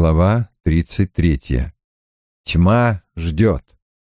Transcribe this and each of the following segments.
Глава 33. Тьма ждет.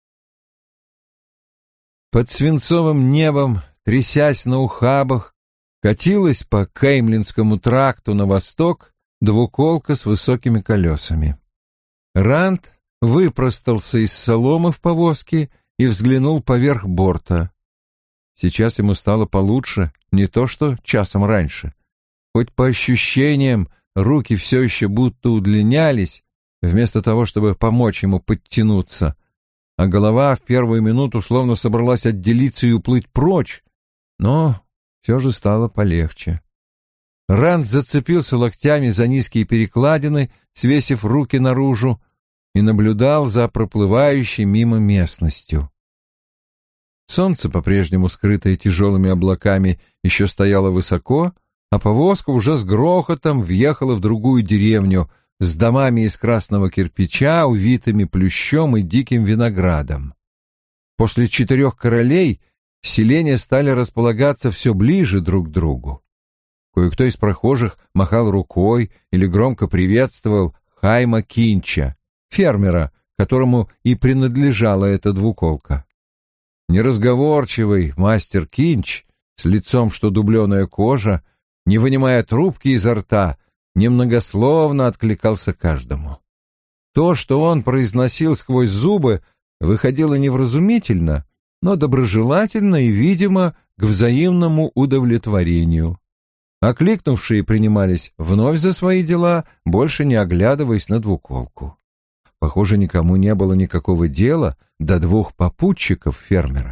Под свинцовым небом, трясясь на ухабах, катилась по Кеймлинскому тракту на восток двуколка с высокими колесами. Ранд выпростался из соломы в повозке и взглянул поверх борта. Сейчас ему стало получше, не то что часом раньше. Хоть по ощущениям руки все еще будто удлинялись, вместо того, чтобы помочь ему подтянуться, а голова в первую минуту словно собралась отделиться и уплыть прочь, но все же стало полегче. Ранд зацепился локтями за низкие перекладины, свесив руки наружу, и наблюдал за проплывающей мимо местностью. Солнце, по-прежнему скрытое тяжелыми облаками, еще стояло высоко, а повозка уже с грохотом въехала в другую деревню с домами из красного кирпича, увитыми плющом и диким виноградом. После 4 королей селения стали располагаться все ближе друг к другу. Кое-кто из прохожих махал рукой или громко приветствовал Хайма Кинча, фермера, которому и принадлежала эта двуколка. Неразговорчивый мастер Кинч с лицом, что дубленая кожа, не вынимая трубки изо рта, немногословно откликался каждому. То, что он произносил сквозь зубы, выходило невразумительно, но доброжелательно и, видимо, к взаимному удовлетворению. Окликнувшие принимались вновь за свои дела, больше не оглядываясь на двуколку. Похоже, никому не было никакого дела до 2 попутчиков фермера.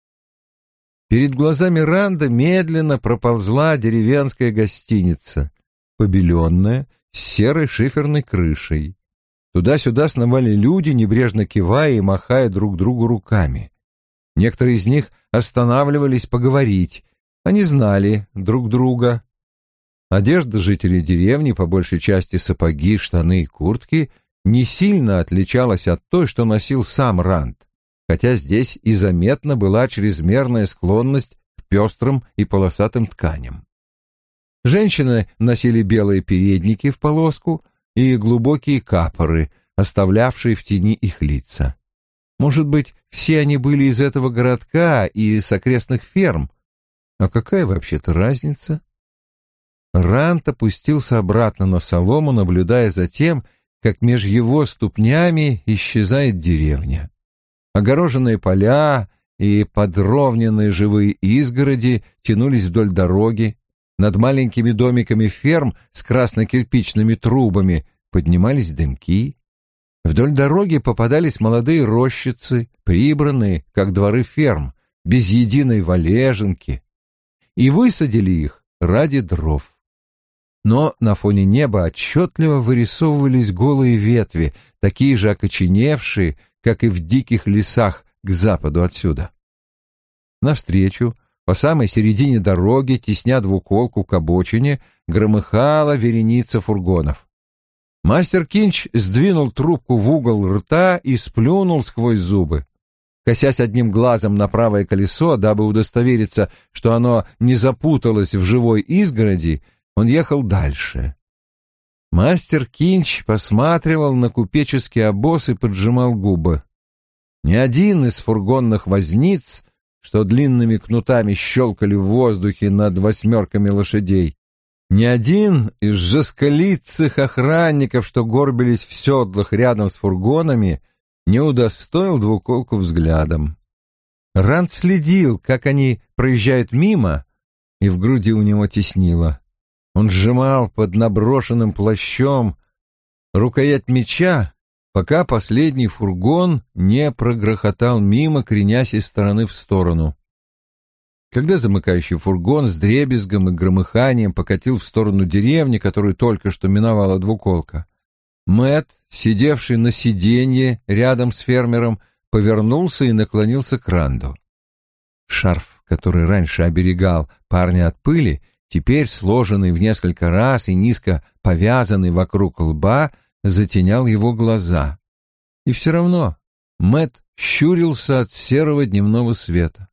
Перед глазами Ранда медленно проползла деревенская гостиница, побеленная, с серой шиферной крышей. Туда-сюда сновали люди, небрежно кивая и махая друг другу руками. Некоторые из них останавливались поговорить, они знали друг друга. Одежда жителей деревни, по большей части сапоги, штаны и куртки, не сильно отличалась от той, что носил сам Ранд, хотя здесь и заметна была чрезмерная склонность к пестрым и полосатым тканям. Женщины носили белые передники в полоску и глубокие капоры, оставлявшие в тени их лица. Может быть, все они были из этого городка и с окрестных ферм, а какая вообще-то разница? Ранд опустился обратно на солому, наблюдая за тем, как меж его ступнями исчезает деревня. Огороженные поля и подровненные живые изгороди тянулись вдоль дороги. Над маленькими домиками ферм с красно-кирпичными трубами поднимались дымки. Вдоль дороги попадались молодые рощицы, прибранные, как дворы ферм, без единой валежинки. И высадили их ради дров. Но на фоне неба отчетливо вырисовывались голые ветви, такие же окоченевшие, как и в диких лесах к западу отсюда. Навстречу, по самой середине дороги, тесня двуколку к обочине, громыхала вереница фургонов. Мастер Кинч сдвинул трубку в угол рта и сплюнул сквозь зубы. Косясь одним глазом на правое колесо, дабы удостовериться, что оно не запуталось в живой изгороди, он ехал дальше. Мастер Кинч посматривал на купеческий обоз и поджимал губы. Ни один из фургонных возниц, что длинными кнутами щелкали в воздухе над 8 лошадей, ни один из жесколицых охранников, что горбились в седлах рядом с фургонами, не удостоил двуколку взглядом. Ранд следил, как они проезжают мимо, и в груди у него теснило. Он сжимал под наброшенным плащом рукоять меча, пока последний фургон не прогрохотал мимо, кренясь из стороны в сторону. Когда замыкающий фургон с дребезгом и громыханием покатил в сторону деревни, которую только что миновала двуколка, Мэтт, сидевший на сиденье рядом с фермером, повернулся и наклонился к Ранду. Шарф, который раньше оберегал парня от пыли, теперь сложенный в несколько раз и низко повязанный вокруг лба, затенял его глаза. И все равно Мэтт щурился от серого дневного света.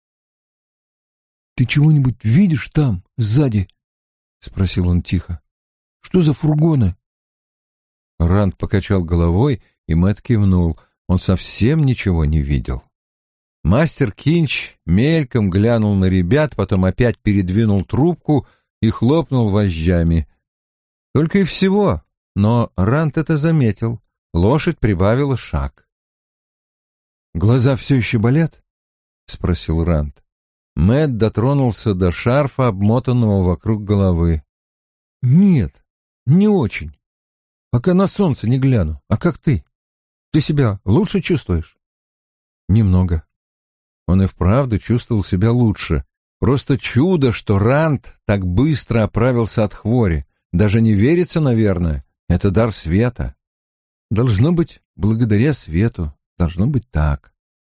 «Ты чего-нибудь видишь там, сзади?» — спросил он тихо. «Что за фургоны?» Ранд покачал головой, и Мэтт кивнул. Он совсем ничего не видел. Мастер Кинч мельком глянул на ребят, потом опять передвинул трубку и хлопнул вожжами. Только и всего, но Ранд это заметил. Лошадь прибавила шаг. «Глаза все еще болят?» — спросил Ранд. Мэтт дотронулся до шарфа, обмотанного вокруг головы. «Нет, не очень. Пока на солнце не гляну. А как ты? Ты себя лучше чувствуешь?» «Немного». Он и вправду чувствовал себя лучше. Просто чудо, что Ранд так быстро оправился от хвори. Даже не верится, наверное. Это дар света. Должно быть, благодаря свету. Должно быть так.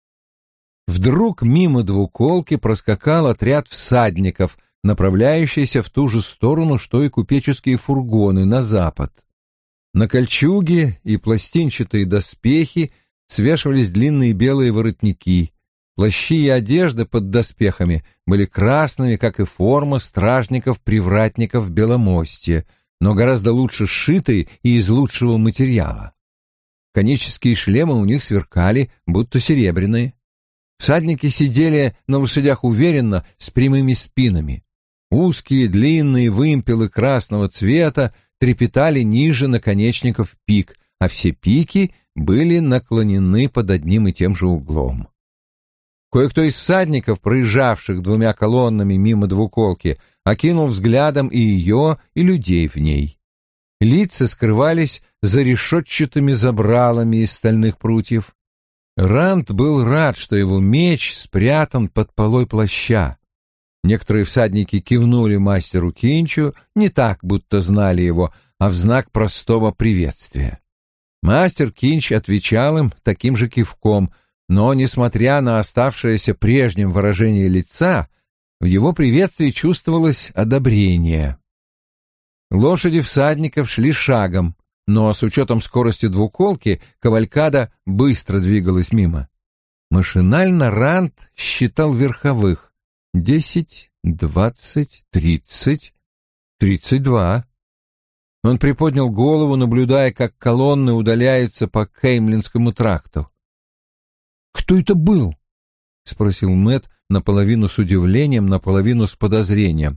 Вдруг мимо двуколки проскакал отряд всадников, направляющийся в ту же сторону, что и купеческие фургоны на запад. На кольчуге и пластинчатые доспехи свешивались длинные белые воротники. Плащи и одежда под доспехами были красными, как и форма стражников-привратников Беломостья, но гораздо лучше сшитые и из лучшего материала. Конические шлемы у них сверкали, будто серебряные. Всадники сидели на лошадях уверенно, с прямыми спинами. Узкие длинные вымпелы красного цвета трепетали ниже наконечников пик, а все пики были наклонены под одним и тем же углом. Кое-кто из всадников, проезжавших двумя колоннами мимо двуколки, окинул взглядом и ее, и людей в ней. Лица скрывались за решетчатыми забралами из стальных прутьев. Ранд был рад, что его меч спрятан под полой плаща. Некоторые всадники кивнули мастеру Кинчу не так, будто знали его, а в знак простого приветствия. Мастер Кинч отвечал им таким же кивком, но, несмотря на оставшееся прежним выражение лица, в его приветствии чувствовалось одобрение. Лошади всадников шли шагом, но с учетом скорости двуколки кавалькада быстро двигалась мимо. Машинально Ранд считал верховых: 10, 20, 30, 32. Он приподнял голову, наблюдая, как колонны удаляются по Кеймлинскому тракту. «Кто это был?» — спросил Мэтт наполовину с удивлением, наполовину с подозрением.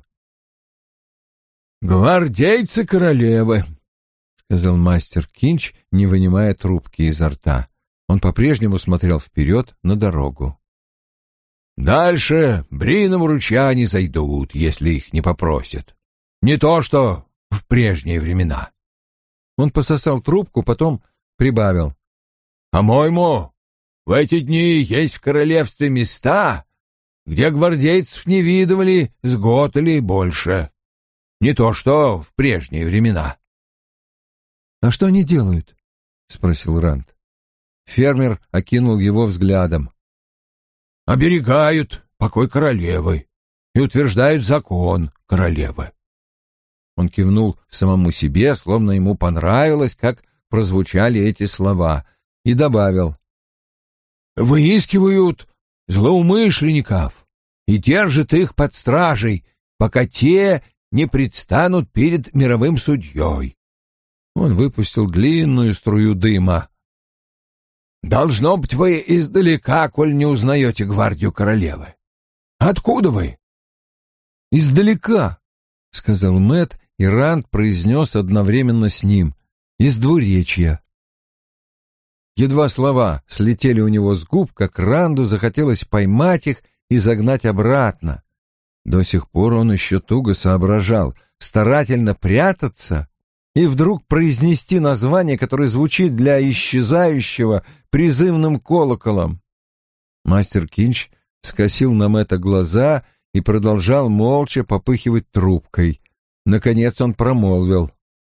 «Гвардейцы королевы», — сказал мастер Кинч, не вынимая трубки изо рта. Он по-прежнему смотрел вперед на дорогу. «Дальше Брином ручья не зайдут, если их не попросят. Не то что в прежние времена». Он пососал трубку, потом прибавил. «По-моему, в эти дни есть в королевстве места, где гвардейцев не видывали с год или больше. Не то что в прежние времена». «А что они делают?» — спросил Ранд. Фермер окинул его взглядом. «Оберегают покой королевы и утверждают закон королевы». Он кивнул самому себе, словно ему понравилось, как прозвучали эти слова, и добавил: «Выискивают злоумышленников и держат их под стражей, пока те не предстанут перед мировым судьей». Он выпустил длинную струю дыма. «Должно быть, вы издалека, коль не узнаете гвардию королевы. Откуда вы?» «Издалека», — сказал Мэтт, и Ранд произнес одновременно с ним: «из двуречья». Едва слова слетели у него с губ, как Ранду захотелось поймать их и загнать обратно. До сих пор он еще туго соображал: старательно прятаться и вдруг произнести название, которое звучит для исчезающего призывным колоколом. Мастер Кинч скосил на Мэтта глаза и продолжал молча попыхивать трубкой. Наконец он промолвил: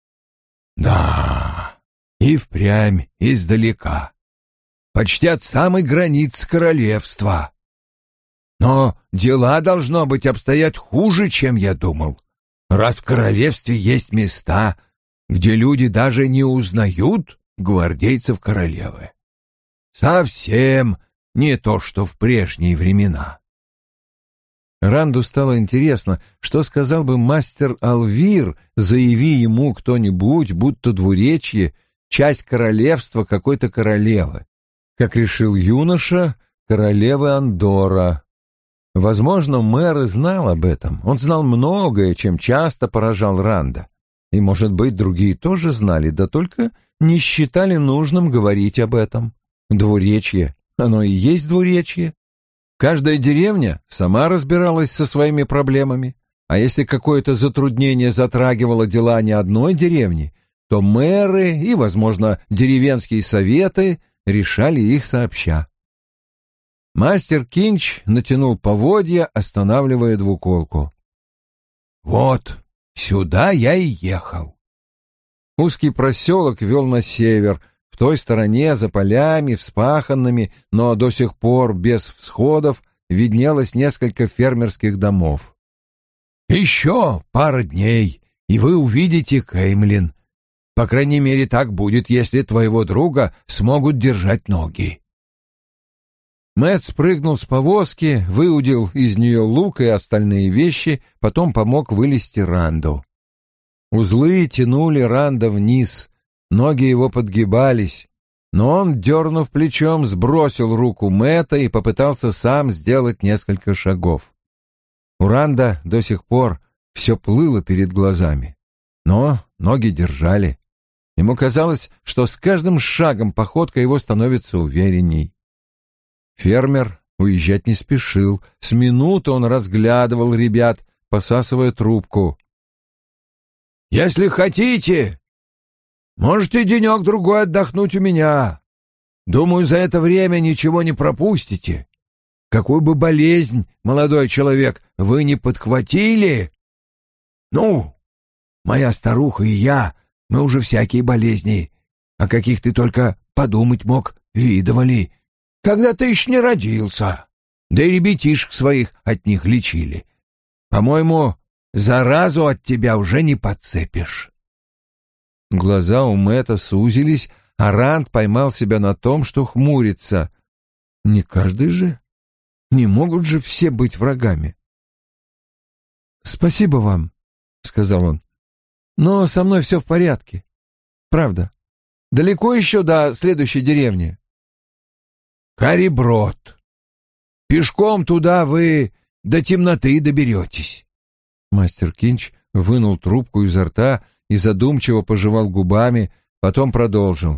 «Да, и впрямь издалека, почти от самой границы королевства. Но дела, должно быть, обстоят хуже, чем я думал, раз в королевстве есть места, где люди даже не узнают гвардейцев королевы. Совсем не то, что в прежние времена». Ранду стало интересно, что сказал бы мастер Алвир, заяви ему кто-нибудь, будто двуречье часть королевства какой-то королевы. Как решил юноша, королевы Андора. Возможно, мэр и знал об этом. Он знал многое, чем часто поражал Ранда. И, может быть, другие тоже знали, да только не считали нужным говорить об этом. Двуречье, оно и есть двуречье. Каждая деревня сама разбиралась со своими проблемами, а если какое-то затруднение затрагивало дела не одной деревни, то мэры и, возможно, деревенские советы решали их сообща. Мастер Кинч натянул поводья, останавливая двуколку. «Вот, сюда я и ехал». Узкий проселок вел на север. В той стороне, за полями, вспаханными, но до сих пор без всходов, виднелось несколько фермерских домов. «Еще пара дней, и вы увидите Кеймлин. По крайней мере, так будет, если твоего друга смогут держать ноги». Мэтт спрыгнул с повозки, выудил из нее лук и остальные вещи, потом помог вылезти Ранду. Узлы тянули Ранда вниз, ноги его подгибались, но он, дернув плечом, сбросил руку Мэтта и попытался сам сделать несколько шагов. У Ранда до сих пор все плыло перед глазами, но ноги держали. Ему казалось, что с каждым шагом походка его становится уверенней. Фермер уезжать не спешил. С минуты он разглядывал ребят, посасывая трубку. «Если хотите, можете денек-другой отдохнуть у меня. Думаю, за это время ничего не пропустите. Какую бы болезнь, молодой человек, вы не подхватили? Ну, моя старуха и я, мы уже всякие болезни, о каких ты только подумать мог, видывали, когда ты еще не родился, да и ребятишек своих от них лечили. По-моему, заразу от тебя уже не подцепишь». Глаза у Мэтта сузились, а Ранд поймал себя на том, что хмурится. Не каждый же? Не могут же все быть врагами. «Спасибо вам», — сказал он, — «но со мной все в порядке. Правда. Далеко еще до следующей деревни?» «Кариброд. Пешком туда вы до темноты доберетесь». Мастер Кинч вынул трубку изо рта и задумчиво пожевал губами, потом продолжил.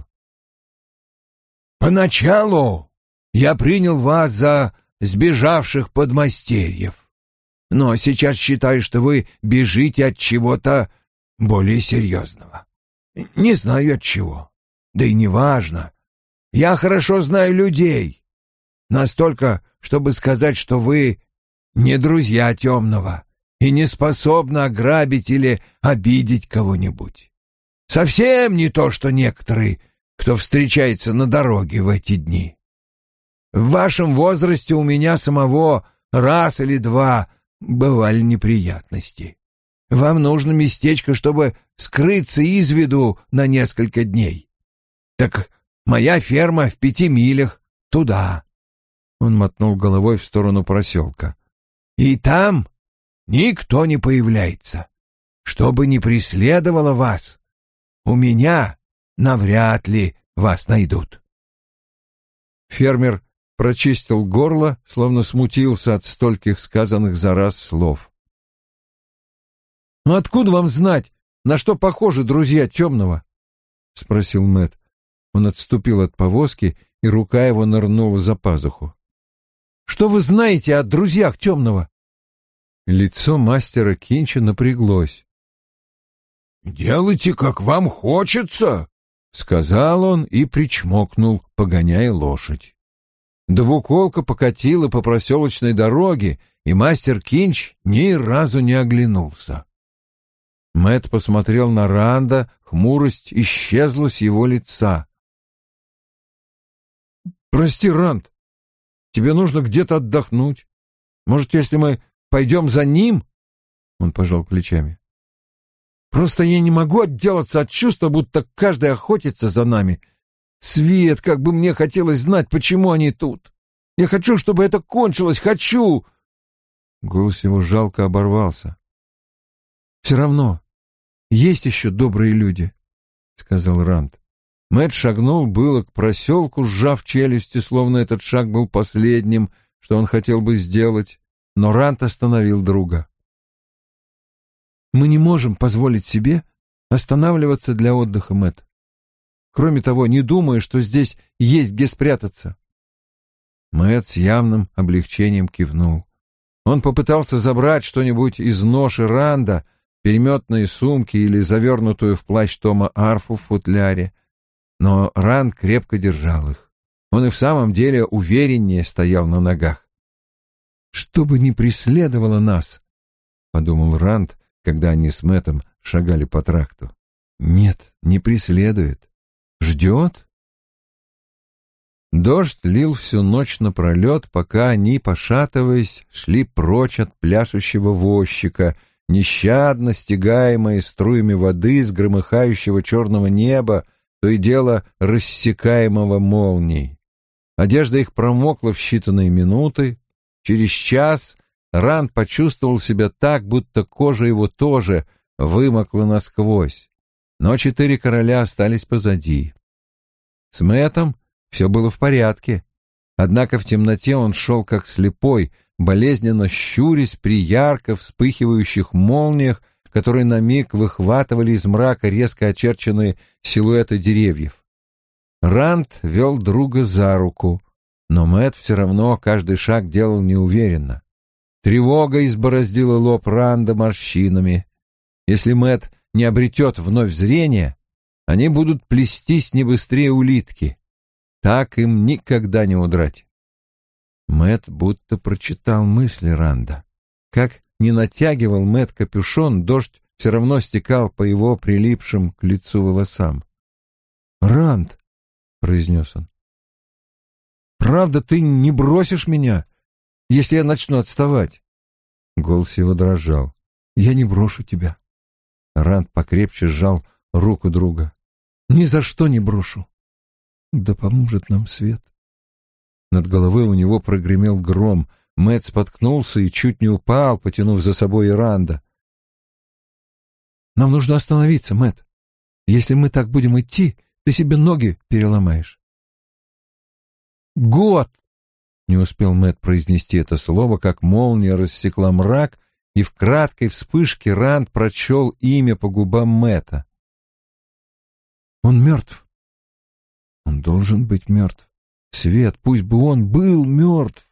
«Поначалу я принял вас за сбежавших подмастерьев, но сейчас считаю, что вы бежите от чего-то более серьезного. Не знаю от чего, да и не важно. Я хорошо знаю людей, настолько, чтобы сказать, что вы не друзья темного и не способны ограбить или обидеть кого-нибудь. Совсем не то, что некоторые, кто встречается на дороге в эти дни. В вашем возрасте у меня самого раз или два бывали неприятности. Вам нужно местечко, чтобы скрыться из виду на несколько дней. Так моя ферма в 5 милях туда». Он мотнул головой в сторону проселка. «И там никто не появляется, чтобы не преследовало вас. У меня навряд ли вас найдут». Фермер прочистил горло, словно смутился от стольких сказанных за раз слов. «Ну откуда вам знать, на что похожи друзья темного?» — спросил Мэтт. Он отступил от повозки, и рука его нырнула за пазуху. «Что вы знаете о друзьях темного?» Лицо мастера Кинча напряглось. «Делайте, как вам хочется», — сказал он и причмокнул, погоняя лошадь. Двуколка покатила по проселочной дороге, и мастер Кинч ни разу не оглянулся. Мэтт посмотрел на Ранда, хмурость исчезла с его лица. «Прости, Ранд, тебе нужно где-то отдохнуть. Может, если мы пойдем за ним?» Он пожал плечами. «Просто я не могу отделаться от чувства, будто каждый охотится за нами. Свет, как бы мне хотелось знать, почему они тут. Я хочу, чтобы это кончилось, хочу!» Голос его жалко оборвался. «Все равно есть еще добрые люди», — сказал Ранд. Мэтт шагнул было к проселку, сжав челюсти, словно этот шаг был последним, что он хотел бы сделать, но Ранд остановил друга. «Мы не можем позволить себе останавливаться для отдыха, Мэтт. Кроме того, не думаю, что здесь есть где спрятаться». Мэтт с явным облегчением кивнул. Он попытался забрать что-нибудь из ноши Ранда, переметные сумки или завернутую в плащ Тома арфу в футляре, но Ранд крепко держал их. Он и в самом деле увереннее стоял на ногах. «Что бы ни преследовало нас», — подумал Ранд, когда они с Мэттом шагали по тракту. «Нет, не преследует. Ждет?» Дождь лил всю ночь напролет, пока они, пошатываясь, шли прочь от пляшущего возчика, нещадно стягаемые струями воды с громыхающего черного неба, то и дело рассекаемого молнией. Одежда их промокла в считанные минуты. Через час Ранд почувствовал себя так, будто кожа его тоже вымокла насквозь. Но 4 короля остались позади. С Мэттом все было в порядке. Однако в темноте он шел как слепой, болезненно щурясь при ярко вспыхивающих молниях, которые на миг выхватывали из мрака резко очерченные силуэты деревьев. Ранд вел друга за руку, но Мэтт все равно каждый шаг делал неуверенно. Тревога избороздила лоб Ранда морщинами. Если Мэтт не обретет вновь зрение, они будут плестись не быстрее улитки. Так им никогда не удрать. Мэтт будто прочитал мысли Ранда. Как не натягивал Мэтт капюшон, дождь все равно стекал по его прилипшим к лицу волосам. «Ранд», — произнес он, — «правда, ты не бросишь меня, если я начну отставать?» Голос его дрожал. «Я не брошу тебя». Ранд покрепче сжал руку друга. «Ни за что не брошу. Да поможет нам свет». Над головой у него прогремел гром. Мэтт споткнулся и чуть не упал, потянув за собой и Ранда. «Нам нужно остановиться, Мэтт. Если мы так будем идти, ты себе ноги переломаешь». «Год!» — не успел Мэтт произнести это слово, как молния рассекла мрак, и в краткой вспышке Ранд прочел имя по губам Мэтта. «Он мертв. Он должен быть мертв. Свет, пусть бы он был мертв».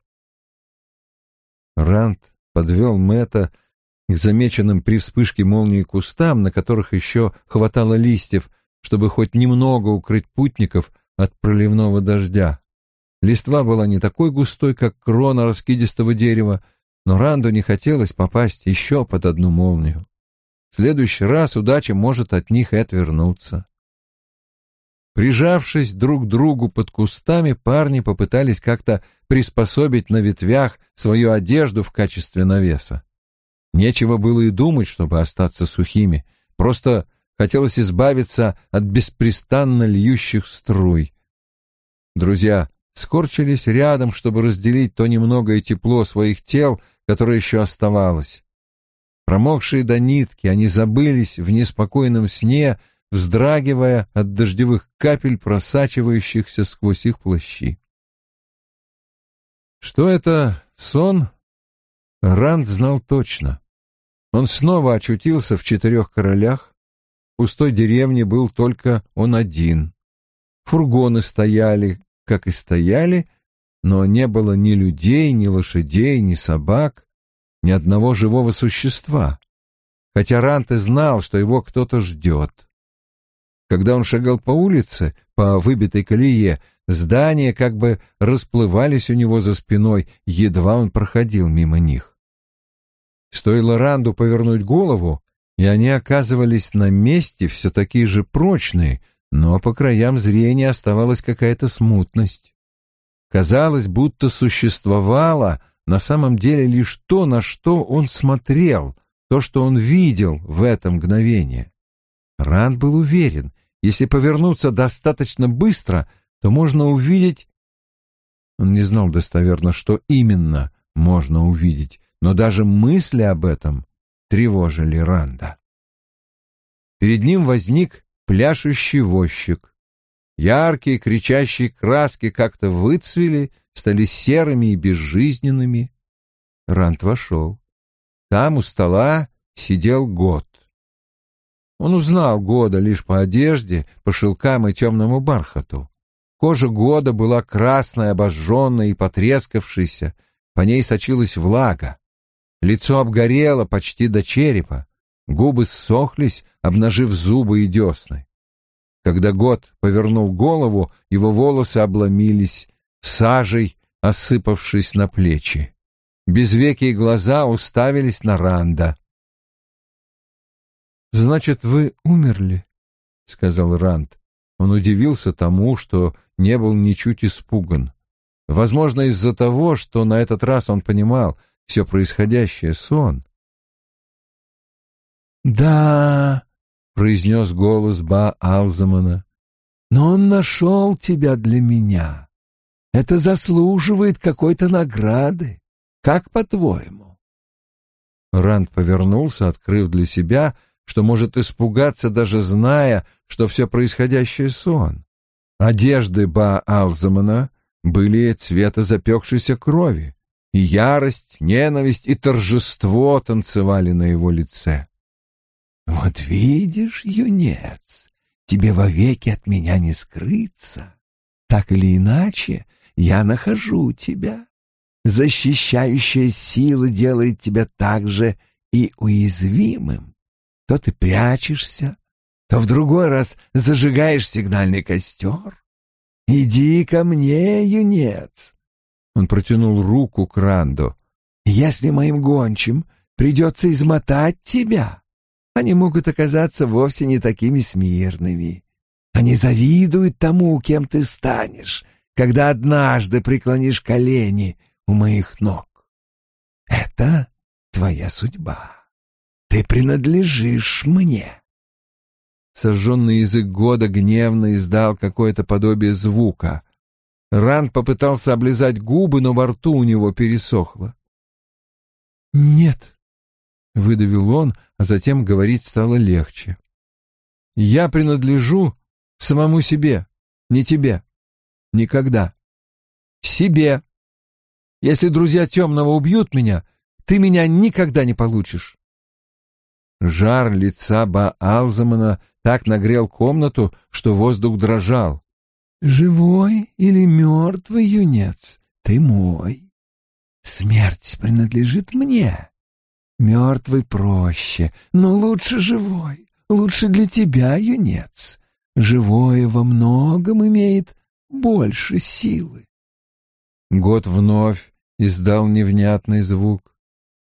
Ранд подвел Мэтта к замеченным при вспышке молнии кустам, на которых еще хватало листьев, чтобы хоть немного укрыть путников от проливного дождя. Листва была не такой густой, как крона раскидистого дерева, но Ранду не хотелось попасть еще под одну молнию. В следующий раз удача может от них и отвернуться. Прижавшись друг к другу под кустами, парни попытались как-то приспособить на ветвях свою одежду в качестве навеса. Нечего было и думать, чтобы остаться сухими, просто хотелось избавиться от беспрестанно льющих струй. Друзья скорчились рядом, чтобы разделить то немногое тепло своих тел, которое еще оставалось. Промокшие до нитки, они забылись в неспокойном сне, вздрагивая от дождевых капель, просачивающихся сквозь их плащи. Что это сон? Ранд знал точно. Он снова очутился в 4 королях. В пустой деревне был только он один. Фургоны стояли, как и стояли, но не было ни людей, ни лошадей, ни собак, ни одного живого существа, хотя Ранд и знал, что его кто-то ждет. Когда он шагал по улице, по выбитой колее, здания как бы расплывались у него за спиной, едва он проходил мимо них. Стоило Ранду повернуть голову, и они оказывались на месте, все такие же прочные, но по краям зрения оставалась какая-то смутность. Казалось, будто существовало на самом деле лишь то, на что он смотрел, то, что он видел в это мгновение. Ранд был уверен, если повернуться достаточно быстро, то можно увидеть... Он не знал достоверно, что именно можно увидеть, но даже мысли об этом тревожили Ранда. Перед ним возник пляшущий возчик. Яркие кричащие краски как-то выцвели, стали серыми и безжизненными. Ранд вошел. Там у стола сидел Гот. Он узнал Года лишь по одежде, по шелкам и темному бархату. Кожа Года была красная, обожженная и потрескавшаяся, по ней сочилась влага. Лицо обгорело почти до черепа, губы ссохлись, обнажив зубы и десны. Когда Гот повернул голову, его волосы обломились, сажей осыпавшись на плечи. Безвекие глаза уставились на Ранда. «Значит, вы умерли?» — сказал Ранд. Он удивился тому, что не был ничуть испуган. Возможно, из-за того, что на этот раз он понимал, все происходящее — сон. «Да», — произнес голос Ба-Алзамана, — «но он нашел тебя для меня. Это заслуживает какой-то награды. Как по-твоему?» Ранд повернулся, открыв для себя, что может испугаться, даже зная, что все происходящее — сон. Одежды Ба-Алзамана были цвета запекшейся крови, и ярость, ненависть и торжество танцевали на его лице. «Вот видишь, юнец, тебе вовеки от меня не скрыться. Так или иначе, я нахожу тебя. Защищающая сила делает тебя также и уязвимым. То ты прячешься, то в другой раз зажигаешь сигнальный костер. Иди ко мне, юнец». Он протянул руку к Ранду. «Если моим гончим придется измотать тебя, они могут оказаться вовсе не такими смирными. Они завидуют тому, кем ты станешь, когда однажды преклонишь колени у моих ног. Это твоя судьба. Ты принадлежишь мне». Сожженный язык Года гневно издал какое-то подобие звука. Ранд попытался облизать губы, но во рту у него пересохло. «Нет», — выдавил он, а затем говорить стало легче. «Я принадлежу самому себе, не тебе. Никогда. Себе. Если друзья Темного убьют меня, ты меня никогда не получишь». Жар лица Ба-Алзамана так нагрел комнату, что воздух дрожал. «Живой или мертвый, юнец, ты мой. Смерть принадлежит мне. Мертвый проще, но лучше живой. Лучше для тебя, юнец. Живое во многом имеет больше силы». Год вновь издал невнятный звук.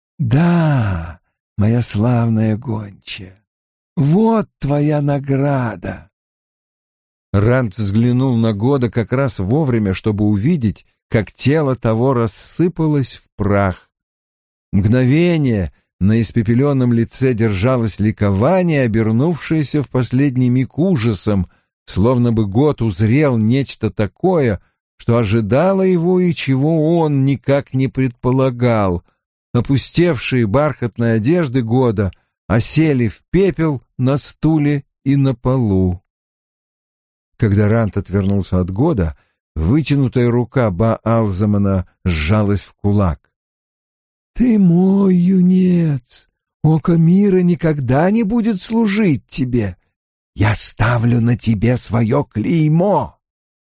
«Да, моя славная гончая, вот твоя награда». Ранд взглянул на Года как раз вовремя, чтобы увидеть, как тело того рассыпалось в прах. Мгновение на испепеленном лице держалось ликование, обернувшееся в последний миг ужасом, словно бы Год узрел нечто такое, что ожидало его и чего он никак не предполагал. Опустевшие бархатные одежды Года осели в пепел на стуле и на полу. Когда Ранд отвернулся от Года, вытянутая рука Ба-Алзамана сжалась в кулак. «Ты мой юнец, око мира никогда не будет служить тебе. Я ставлю на тебе свое клеймо».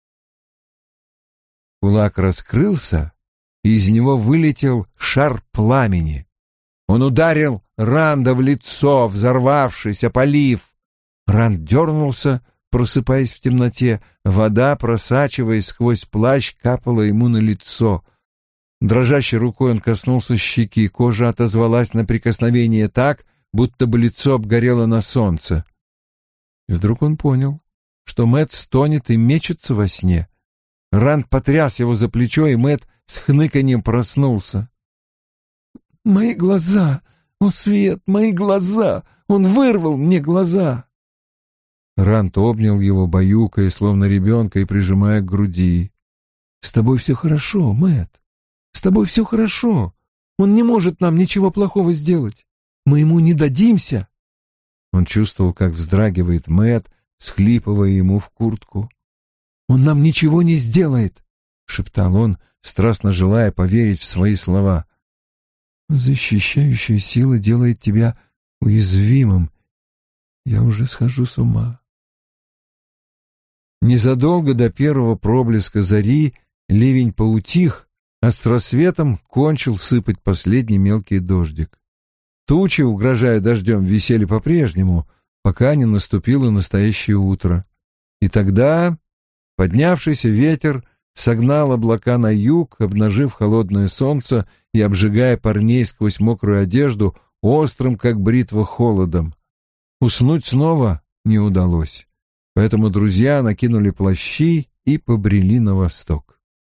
Кулак раскрылся, и из него вылетел шар пламени. Он ударил Ранда в лицо, взорвавшись, опалив. Ранд дернулся, просыпаясь в темноте. Вода, просачиваясь сквозь плащ, капала ему на лицо. Дрожащей рукой он коснулся щеки, кожа отозвалась на прикосновение так, будто бы лицо обгорело на солнце. И вдруг он понял, что Мэтт стонет и мечется во сне. Ранд потряс его за плечо, и Мэтт с хныканьем проснулся. «Мои глаза! О, свет, мои глаза! Он вырвал мне глаза!» Ранд обнял его, баюкая, словно ребенка, и прижимая к груди. «С тобой все хорошо, Мэтт. С тобой все хорошо. Он не может нам ничего плохого сделать. Мы ему не дадимся». Он чувствовал, как вздрагивает Мэтт, схлипывая ему в куртку. Он нам ничего не сделает, — шептал он, страстно желая поверить в свои слова. Защищающая сила делает тебя уязвимым. Я уже схожу с ума. Незадолго до первого проблеска зари ливень поутих, а с рассветом кончил сыпать последний мелкий дождик. Тучи, угрожая дождем, висели по-прежнему, пока не наступило настоящее утро. И тогда поднявшийся ветер согнал облака на юг, обнажив холодное солнце и обжигая парней сквозь мокрую одежду острым, как бритва, холодом. Уснуть снова не удалось, поэтому друзья накинули плащи и побрели на восток.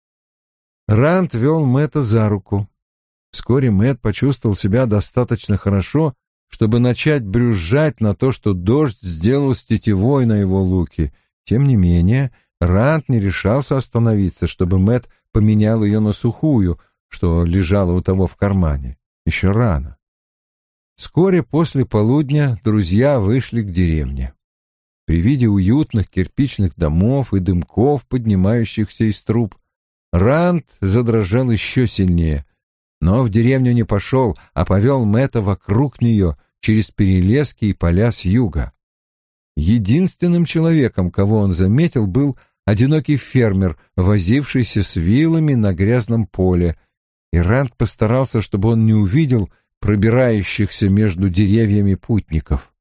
Ранд вел Мэтта за руку. Вскоре Мэтт почувствовал себя достаточно хорошо, чтобы начать брюзжать на то, что дождь сделал с тетивой на его луке. Тем не менее, Ранд не решался остановиться, чтобы Мэтт поменял ее на сухую, что лежало у того в кармане. Еще рано. Вскоре после полудня друзья вышли к деревне. При виде уютных кирпичных домов и дымков, поднимающихся из труб, Ранд задрожал еще сильнее, но в деревню не пошел, а повел Мэтта вокруг нее, через перелески и поля с юга. Единственным человеком, кого он заметил, был одинокий фермер, возившийся с вилами на грязном поле, и Ранд постарался, чтобы он не увидел пробирающихся между деревьями путников.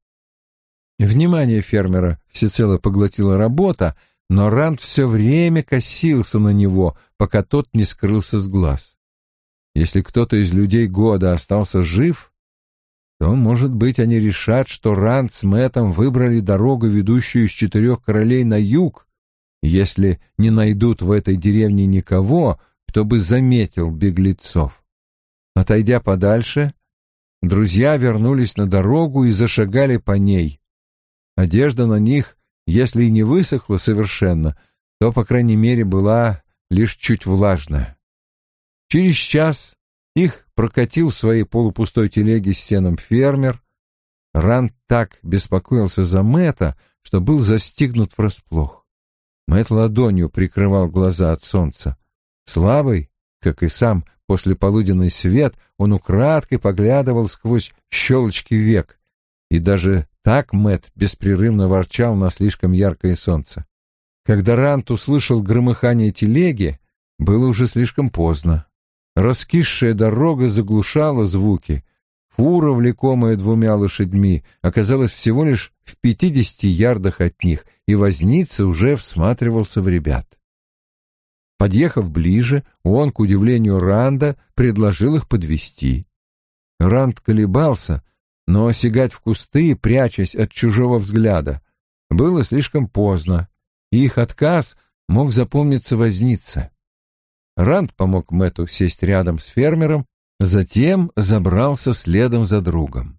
Внимание фермера всецело поглотила работа, но Ранд все время косился на него, пока тот не скрылся с глаз. Если кто-то из людей года остался жив, то, может быть, они решат, что Ранд с Мэттом выбрали дорогу, ведущую из Четырех Королей на юг, если не найдут в этой деревне никого, кто бы заметил беглецов. Отойдя подальше, друзья вернулись на дорогу и зашагали по ней. Одежда на них, если и не высохла совершенно, то, по крайней мере, была лишь чуть влажная. Через час их прокатил в своей полупустой телеге с сеном фермер. Ранд так беспокоился за Мэтта, что был застигнут врасплох. Мэтт ладонью прикрывал глаза от солнца. Слабый, как и сам послеполуденный свет, он украдкой поглядывал сквозь щелочки век, и даже так Мэтт беспрерывно ворчал на слишком яркое солнце. Когда Ранд услышал громыхание телеги, было уже слишком поздно. Раскисшая дорога заглушала звуки. Фура, влекомая 2 лошадьми, оказалась всего лишь в 50 ярдах от них, и возница уже всматривался в ребят. Подъехав ближе, он, к удивлению Ранда, предложил их подвезти. Ранд колебался, но сигать в кусты, прячась от чужого взгляда, было слишком поздно, и их отказ мог запомниться вознице. Ранд помог Мэтту сесть рядом с фермером, затем забрался следом за другом.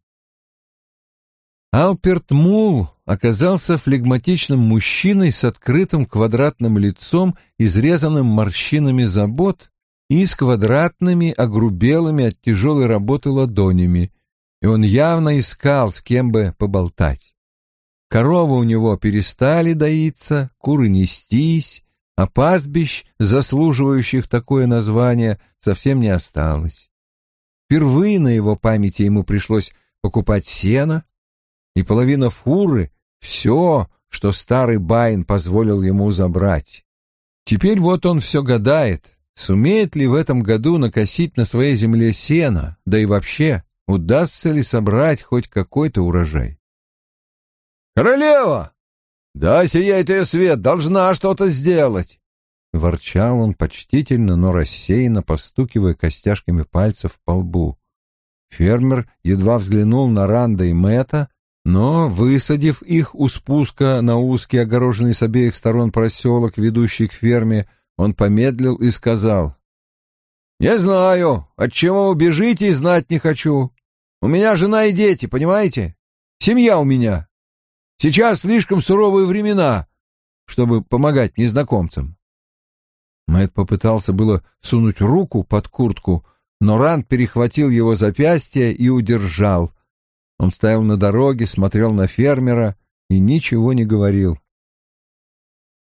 Алперт Мул оказался флегматичным мужчиной с открытым квадратным лицом, изрезанным морщинами забот и с квадратными, огрубелыми от тяжелой работы ладонями, и он явно искал, с кем бы поболтать. Коровы у него перестали доиться, куры нестись, а пастбищ, заслуживающих такое название, совсем не осталось. Впервые на его памяти ему пришлось покупать сено, и половина фуры — все, что старый Байн позволил ему забрать. Теперь вот он все гадает, сумеет ли в этом году накосить на своей земле сено, да и вообще, удастся ли собрать хоть какой-то урожай. «Королева! Да, сияет ее свет, должна что-то сделать!» Ворчал он почтительно, но рассеянно, постукивая костяшками пальцев по лбу. Фермер едва взглянул на Ранда и Мэтта, но, высадив их у спуска на узкий, огороженный с обеих сторон проселок, ведущий к ферме, он помедлил и сказал: «Не знаю, от чего вы бежите, и знать не хочу. У меня жена и дети, понимаете? Семья у меня. Сейчас слишком суровые времена, чтобы помогать незнакомцам». Мэтт попытался было сунуть руку под куртку, но Ранд перехватил его запястье и удержал. Он стоял на дороге, смотрел на фермера и ничего не говорил.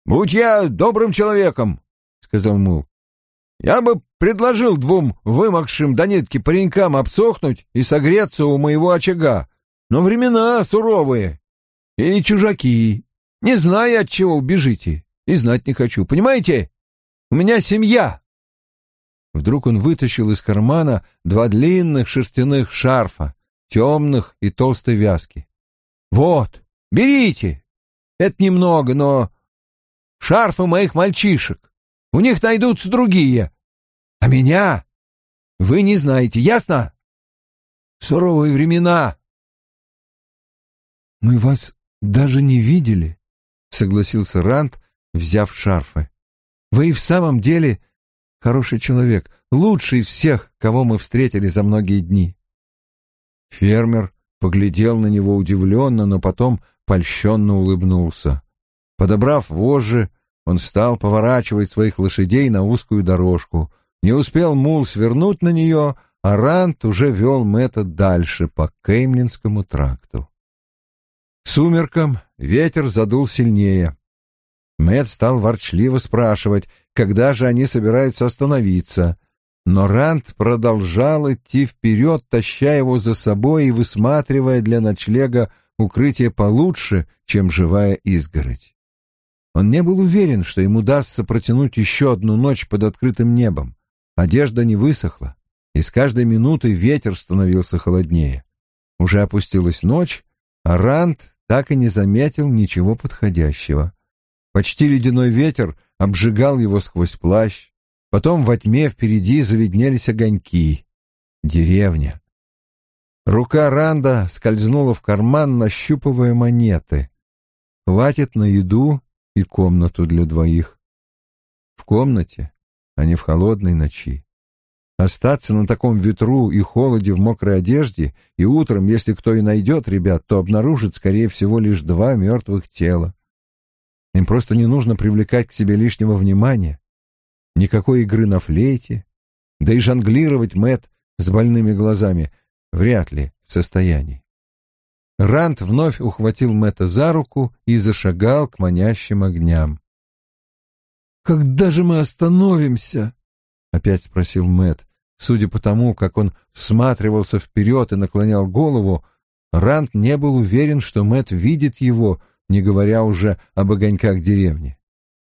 «Будь я добрым человеком, — сказал Мул, — я бы предложил двум вымокшим до нитки паренькам обсохнуть и согреться у моего очага. Но времена суровые и чужаки. Не знаю, от чего убежите, и знать не хочу. Понимаете? У меня семья». Вдруг он вытащил из кармана два длинных шерстяных шарфа, темных и толстой вязки. «Вот, берите. Это немного, но шарфы моих мальчишек. У них найдутся другие. А меня вы не знаете, ясно? Суровые времена». «Мы вас даже не видели», — согласился Ранд, взяв шарфы. «Вы и в самом деле хороший человек, лучший из всех, кого мы встретили за многие дни». Фермер поглядел на него удивленно, но потом польщенно улыбнулся. Подобрав вожжи, он стал поворачивать своих лошадей на узкую дорожку. Не успел Мул свернуть на нее, а Ранд уже вел Мэтта дальше по Кеймлинскому тракту. К сумеркам ветер задул сильнее. Мэтт стал ворчливо спрашивать, когда же они собираются остановиться. Но Ранд продолжал идти вперед, таща его за собой и высматривая для ночлега укрытие получше, чем живая изгородь. Он не был уверен, что ему удастся протянуть еще одну ночь под открытым небом. Одежда не высохла, и с каждой минутой ветер становился холоднее. Уже опустилась ночь, а Ранд так и не заметил ничего подходящего. Почти ледяной ветер обжигал его сквозь плащ. Потом во тьме впереди завиднелись огоньки. Деревня. Рука Ранда скользнула в карман, нащупывая монеты. Хватит на еду и комнату для двоих. В комнате, а не в холодной ночи. Остаться на таком ветру и холоде в мокрой одежде, и утром, если кто и найдет ребят, то обнаружит, скорее всего, лишь два мертвых тела. Им просто не нужно привлекать к себе лишнего внимания. Никакой игры на флейте, да и жонглировать Мэтт с больными глазами вряд ли в состоянии. Ранд вновь ухватил Мэтта за руку и зашагал к манящим огням. «Когда же мы остановимся?» — опять спросил Мэтт. Судя по тому, как он всматривался вперед и наклонял голову, Ранд не был уверен, что Мэтт видит его, не говоря уже об огоньках деревни.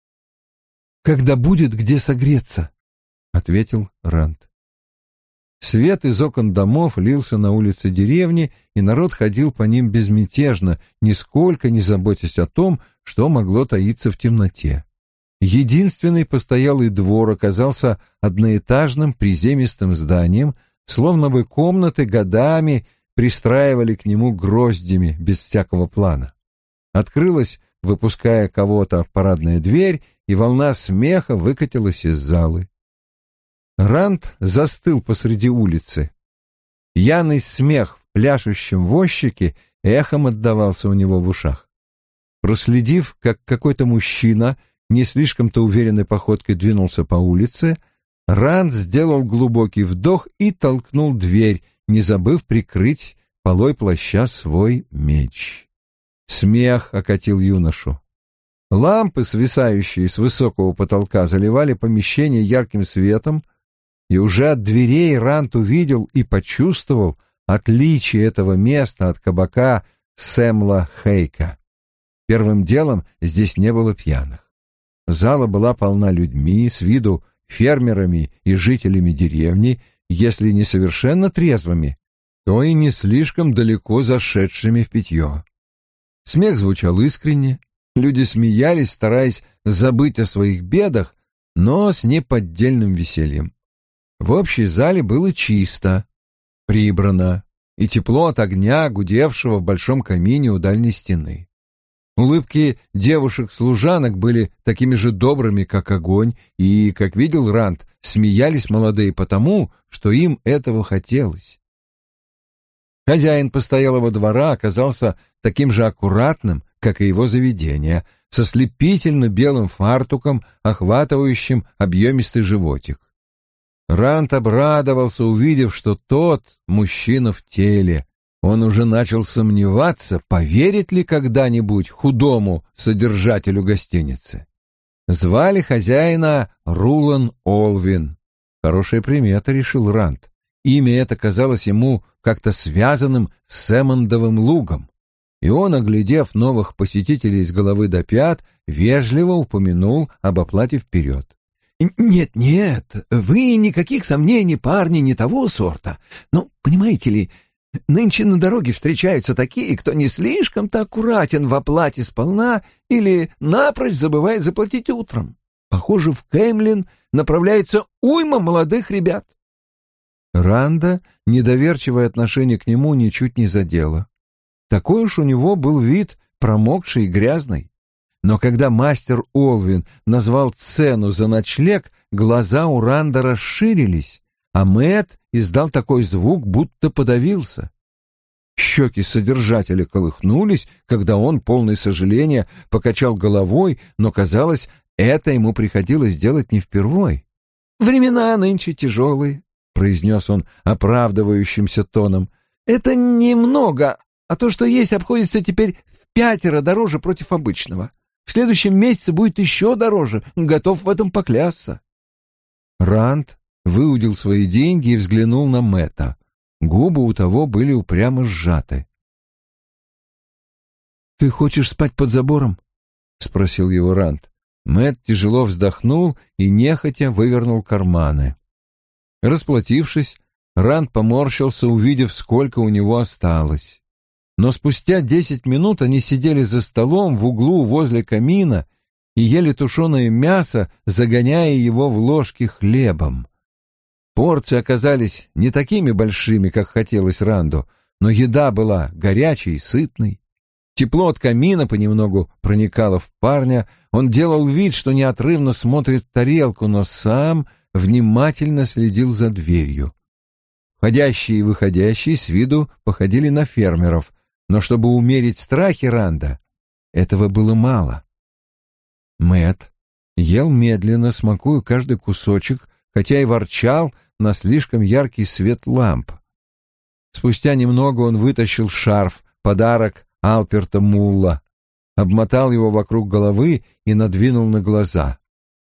«Когда будет где согреться», — ответил Ранд. Свет из окон домов лился на улицы деревни, и народ ходил по ним безмятежно, нисколько не заботясь о том, что могло таиться в темноте. Единственный постоялый двор оказался одноэтажным приземистым зданием, словно бы комнаты годами пристраивали к нему гроздями без всякого плана. Открылась, выпуская кого-то, парадная дверь, и волна смеха выкатилась из залы. Ранд застыл посреди улицы. Пьяный смех в пляшущем возчике эхом отдавался у него в ушах. Проследив, как какой-то мужчина не слишком-то уверенной походкой двинулся по улице, Ранд сделал глубокий вдох и толкнул дверь, не забыв прикрыть полой плаща свой меч. Смех окатил юношу. Лампы, свисающие с высокого потолка, заливали помещение ярким светом, и уже от дверей Ранд увидел и почувствовал отличие этого места от кабака Сэмла Хейка. Первым делом здесь не было пьяных. Зала была полна людьми, с виду фермерами и жителями деревни, если не совершенно трезвыми, то и не слишком далеко зашедшими в питье. Смех звучал искренне, люди смеялись, стараясь забыть о своих бедах, но с неподдельным весельем. В общей зале было чисто, прибрано, и тепло от огня, гудевшего в большом камине у дальней стены. Улыбки девушек-служанок были такими же добрыми, как огонь, и, как видел Ранд, смеялись молодые потому, что им этого хотелось. Хозяин постоялого двора оказался таким же аккуратным, как и его заведение, со слепительно белым фартуком, охватывающим объемистый животик. Ранд обрадовался, увидев, что тот мужчина в теле. Он уже начал сомневаться, поверит ли когда-нибудь худому содержателю гостиницы. Звали хозяина Рулан Олвин. Хорошая примета, решил Ранд. Имя это казалось ему как-то связанным с Эммондовым лугом. И он, оглядев новых посетителей с головы до пят, вежливо упомянул об оплате вперед. «Нет, вы никаких сомнений, парни, не того сорта. Но, понимаете ли, нынче на дороге встречаются такие, кто не слишком-то аккуратен в оплате сполна или напрочь забывает заплатить утром. Похоже, в Кеймлин направляется уйма молодых ребят». Ранда недоверчивое отношение к нему ничуть не задело. Такой уж у него был вид промокший и грязный. Но когда мастер Олвин назвал цену за ночлег, глаза у Ранда расширились, а Мэтт издал такой звук, будто подавился. Щеки содержателя колыхнулись, когда он, полный сожаления, покачал головой, но, казалось, это ему приходилось делать не впервой. «Времена нынче тяжелые», — произнес он оправдывающимся тоном. «Это немного, а то, что есть, обходится теперь в 5 дороже против обычного. В следующем месяце будет еще дороже, готов в этом поклясться». Ранд выудил свои деньги и взглянул на Мэтта. Губы у того были упрямо сжаты. «Ты хочешь спать под забором?» — спросил его Ранд. Мэтт тяжело вздохнул и нехотя вывернул карманы. Расплатившись, Ранд поморщился, увидев, сколько у него осталось. Но спустя 10 минут они сидели за столом в углу возле камина и ели тушеное мясо, загоняя его в ложки хлебом. Порции оказались не такими большими, как хотелось Ранду, но еда была горячей и сытной. Тепло от камина понемногу проникало в парня, он делал вид, что неотрывно смотрит в тарелку, но сам внимательно следил за дверью. Входящие и выходящие с виду походили на фермеров, но чтобы умерить страхи Ранда, этого было мало. Мэтт ел медленно, смакуя каждый кусочек, хотя и ворчал на слишком яркий свет ламп. Спустя немного он вытащил шарф, подарок Алперта Мулла, обмотал его вокруг головы и надвинул на глаза.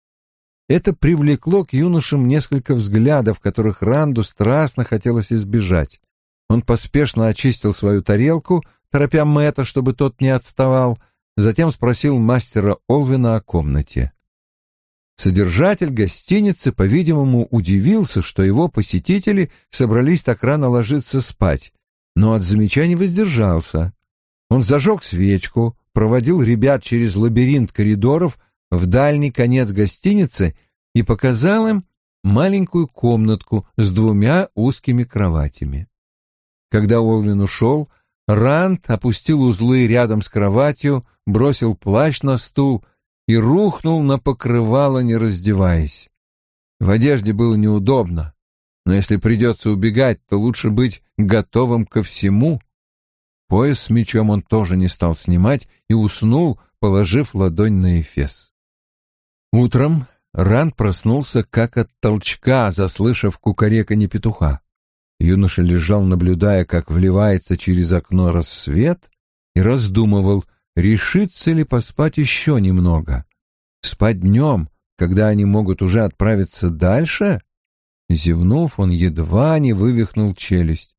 Это привлекло к юношам несколько взглядов, которых Ранду страстно хотелось избежать. Он поспешно очистил свою тарелку, торопя Мэтта, чтобы тот не отставал, затем спросил мастера Олвина о комнате. Содержатель гостиницы, по-видимому, удивился, что его посетители собрались так рано ложиться спать, но от замечаний воздержался. Он зажег свечку, проводил ребят через лабиринт коридоров в дальний конец гостиницы и показал им маленькую комнатку с 2 узкими кроватями. Когда Олвин ушел, Ранд опустил узлы рядом с кроватью, бросил плащ на стул и рухнул на покрывало, не раздеваясь. В одежде было неудобно, но если придется убегать, то лучше быть готовым ко всему. Пояс с мечом он тоже не стал снимать и уснул, положив ладонь на эфес. Утром Ранд проснулся как от толчка, заслышав кукареканье петуха. Юноша лежал, наблюдая, как вливается через окно рассвет, и раздумывал, решится ли поспать еще немного. Спать днем, когда они могут уже отправиться дальше? Зевнув, он едва не вывихнул челюсть.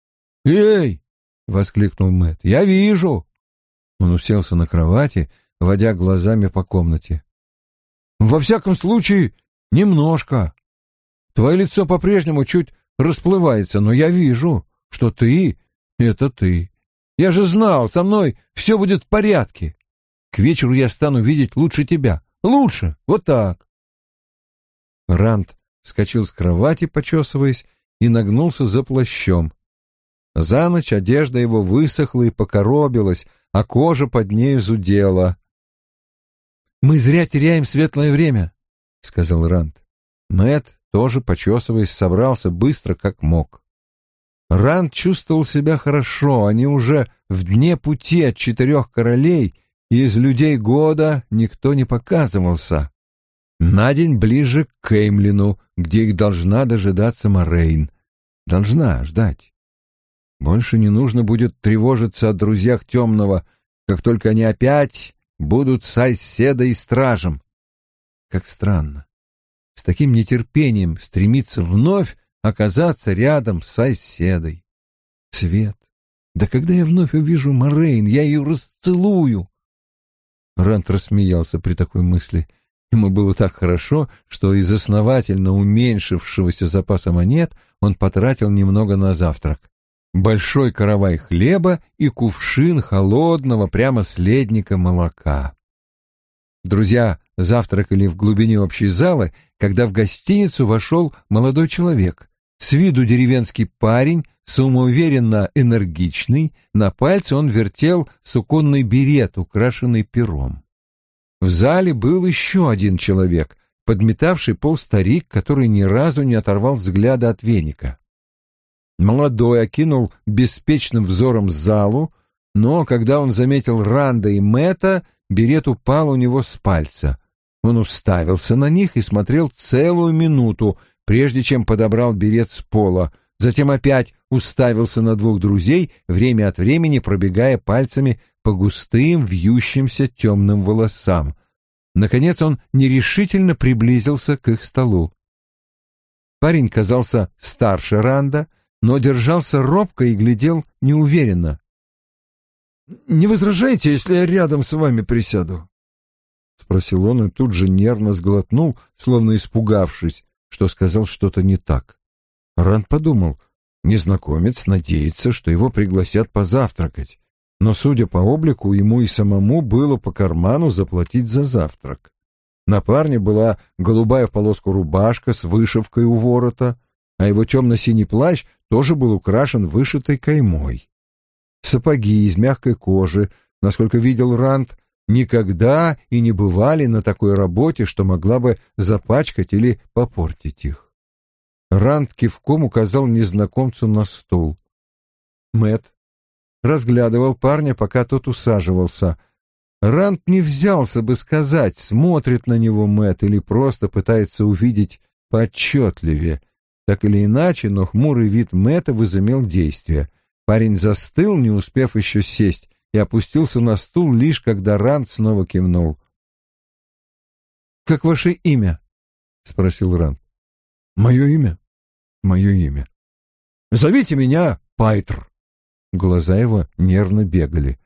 «Эй!» — воскликнул Мэтт. «Я вижу!» Он уселся на кровати, водя глазами по комнате. «Во всяком случае, немножко. Твое лицо по-прежнему чуть расплывается, но я вижу, что ты — это ты. Я же знал, со мной все будет в порядке. К вечеру я стану видеть лучше тебя. Лучше, вот так». Ранд вскочил с кровати, почесываясь, и нагнулся за плащом. За ночь одежда его высохла и покоробилась, а кожа под нею зудела. «Мы зря теряем светлое время», — сказал Ранд. Мэтт, тоже почесываясь, собрался быстро, как мог. Ранд чувствовал себя хорошо, они уже в дне пути от 4 королей, и из людей года никто не показывался. На день ближе к Кеймлину, где их должна дожидаться Морейн. Должна ждать. Больше не нужно будет тревожиться о друзьях Темного, как только они опять будут с Айседой и Стражем. как странно. С таким нетерпением стремится вновь оказаться рядом с Айседой. Свет. Да когда я вновь увижу Морейн, я ее расцелую. Ранд рассмеялся при такой мысли. Ему было так хорошо, что из основательно уменьшившегося запаса монет он потратил немного на завтрак. Большой каравай хлеба и кувшин холодного, прямо с ледника молока. Друзья завтракали в глубине общей залы, когда в гостиницу вошел молодой человек. С виду деревенский парень, самоуверенно энергичный, на пальце он вертел суконный берет, украшенный пером. В зале был еще один человек, подметавший пол старик, который ни разу не оторвал взгляда от веника. Молодой окинул беспечным взором залу, но когда он заметил Ранда и Мэтта, берет упал у него с пальца. Он уставился на них и смотрел целую минуту, прежде чем подобрал берет с пола, затем опять уставился на двух друзей, время от времени пробегая пальцами по густым, вьющимся темным волосам. Наконец он нерешительно приблизился к их столу. Парень казался старше Ранда, но держался робко и глядел неуверенно. «Не возражаете, если я рядом с вами присяду?» — спросил он и тут же нервно сглотнул, словно испугавшись, что сказал что-то не так. Ранд подумал, незнакомец надеется, что его пригласят позавтракать, но, судя по облику, ему и самому было по карману заплатить за завтрак. На парне была голубая в полоску рубашка с вышивкой у ворота, а его темно-синий плащ тоже был украшен вышитой каймой. Сапоги из мягкой кожи, насколько видел Ранд, никогда и не бывали на такой работе, что могла бы запачкать или попортить их. Ранд кивком указал незнакомцу на стул. Мэтт разглядывал парня, пока тот усаживался. Ранд не взялся бы сказать, смотрит на него Мэтт или просто пытается увидеть поотчетливее. Так или иначе, но хмурый вид Мэтта возымел действие. Парень застыл, не успев еще сесть, и опустился на стул лишь когда Ранд снова кивнул. «Как ваше имя?» — спросил Ранд. «Мое имя? Мое имя. Зовите меня Пайтр». Глаза его нервно бегали.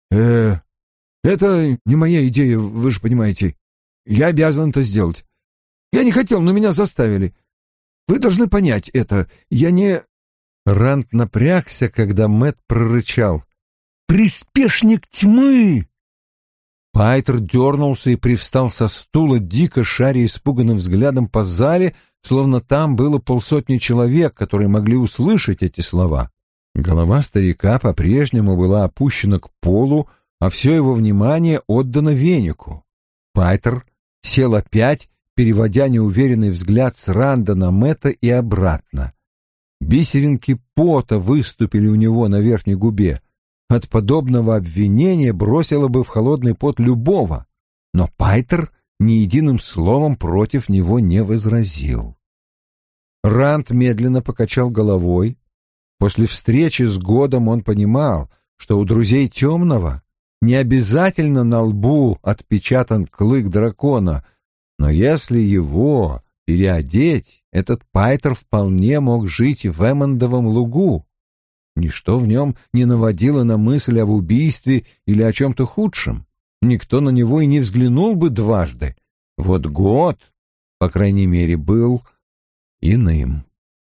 Это не моя идея, вы же понимаете. Я обязан это сделать. Я не хотел, но меня заставили. Вы должны понять это. Я не...» Ранд напрягся, когда Мэтт прорычал. «Приспешник тьмы!» Пайтер дернулся и привстал со стула, дико шаря испуганным взглядом по зале, словно там было полсотни человек, которые могли услышать эти слова. Голова старика по-прежнему была опущена к полу, а все его внимание отдано венику. Пайтер сел опять, переводя неуверенный взгляд с Ранда на Мэтта и обратно. Бисеринки пота выступили у него на верхней губе. От подобного обвинения бросило бы в холодный пот любого, но Пайтер ни единым словом против него не возразил. Ранд медленно покачал головой. После встречи с Годом он понимал, что у друзей Темного не обязательно на лбу отпечатан клык дракона, но если его переодеть, этот Пайтер вполне мог жить в Эммондовом лугу. Ничто в нем не наводило на мысль об убийстве или о чем-то худшем. Никто на него и не взглянул бы дважды. Вот Год, по крайней мере, был иным.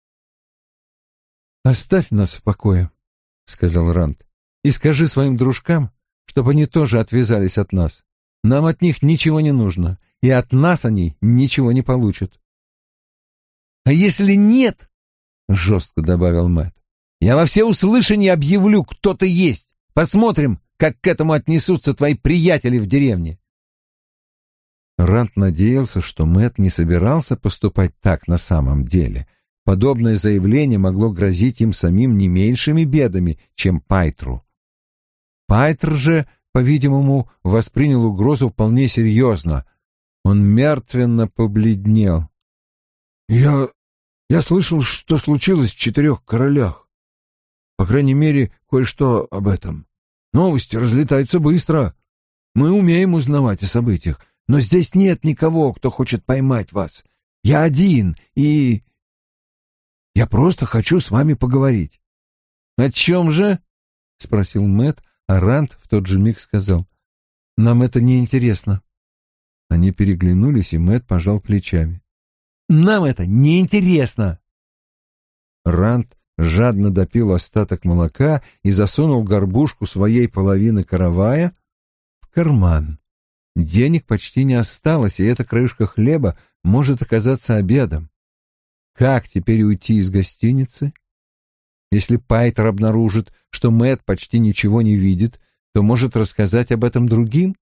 «Оставь нас в покое», — сказал Ранд, — «и скажи своим дружкам, чтобы они тоже отвязались от нас. Нам от них ничего не нужно, и от нас они ничего не получат». «А если нет?» — жестко добавил Мэтт. «Я во всеуслышание объявлю, кто ты есть. Посмотрим, как к этому отнесутся твои приятели в деревне». Ранд надеялся, что Мэтт не собирался поступать так на самом деле. Подобное заявление могло грозить им самим не меньшими бедами, чем Пайтру. Пайтр же, по-видимому, воспринял угрозу вполне серьезно. Он мертвенно побледнел. Я слышал, что случилось в 4 королях. По крайней мере, кое-что об этом. Новости разлетаются быстро. Мы умеем узнавать о событиях. но здесь нет никого, кто хочет поймать вас. Я один, и... я просто хочу с вами поговорить». «О чем же?» — спросил Мэтт, а Ранд в тот же миг сказал: «Нам это не интересно». Они переглянулись, и Мэтт пожал плечами. «Нам это не интересно». Ранд жадно допил остаток молока и засунул горбушку своей половины каравая в карман. Денег почти не осталось, и эта краюшка хлеба может оказаться обедом. Как теперь уйти из гостиницы? Если Пайтер обнаружит, что Мэтт почти ничего не видит, то может рассказать об этом другим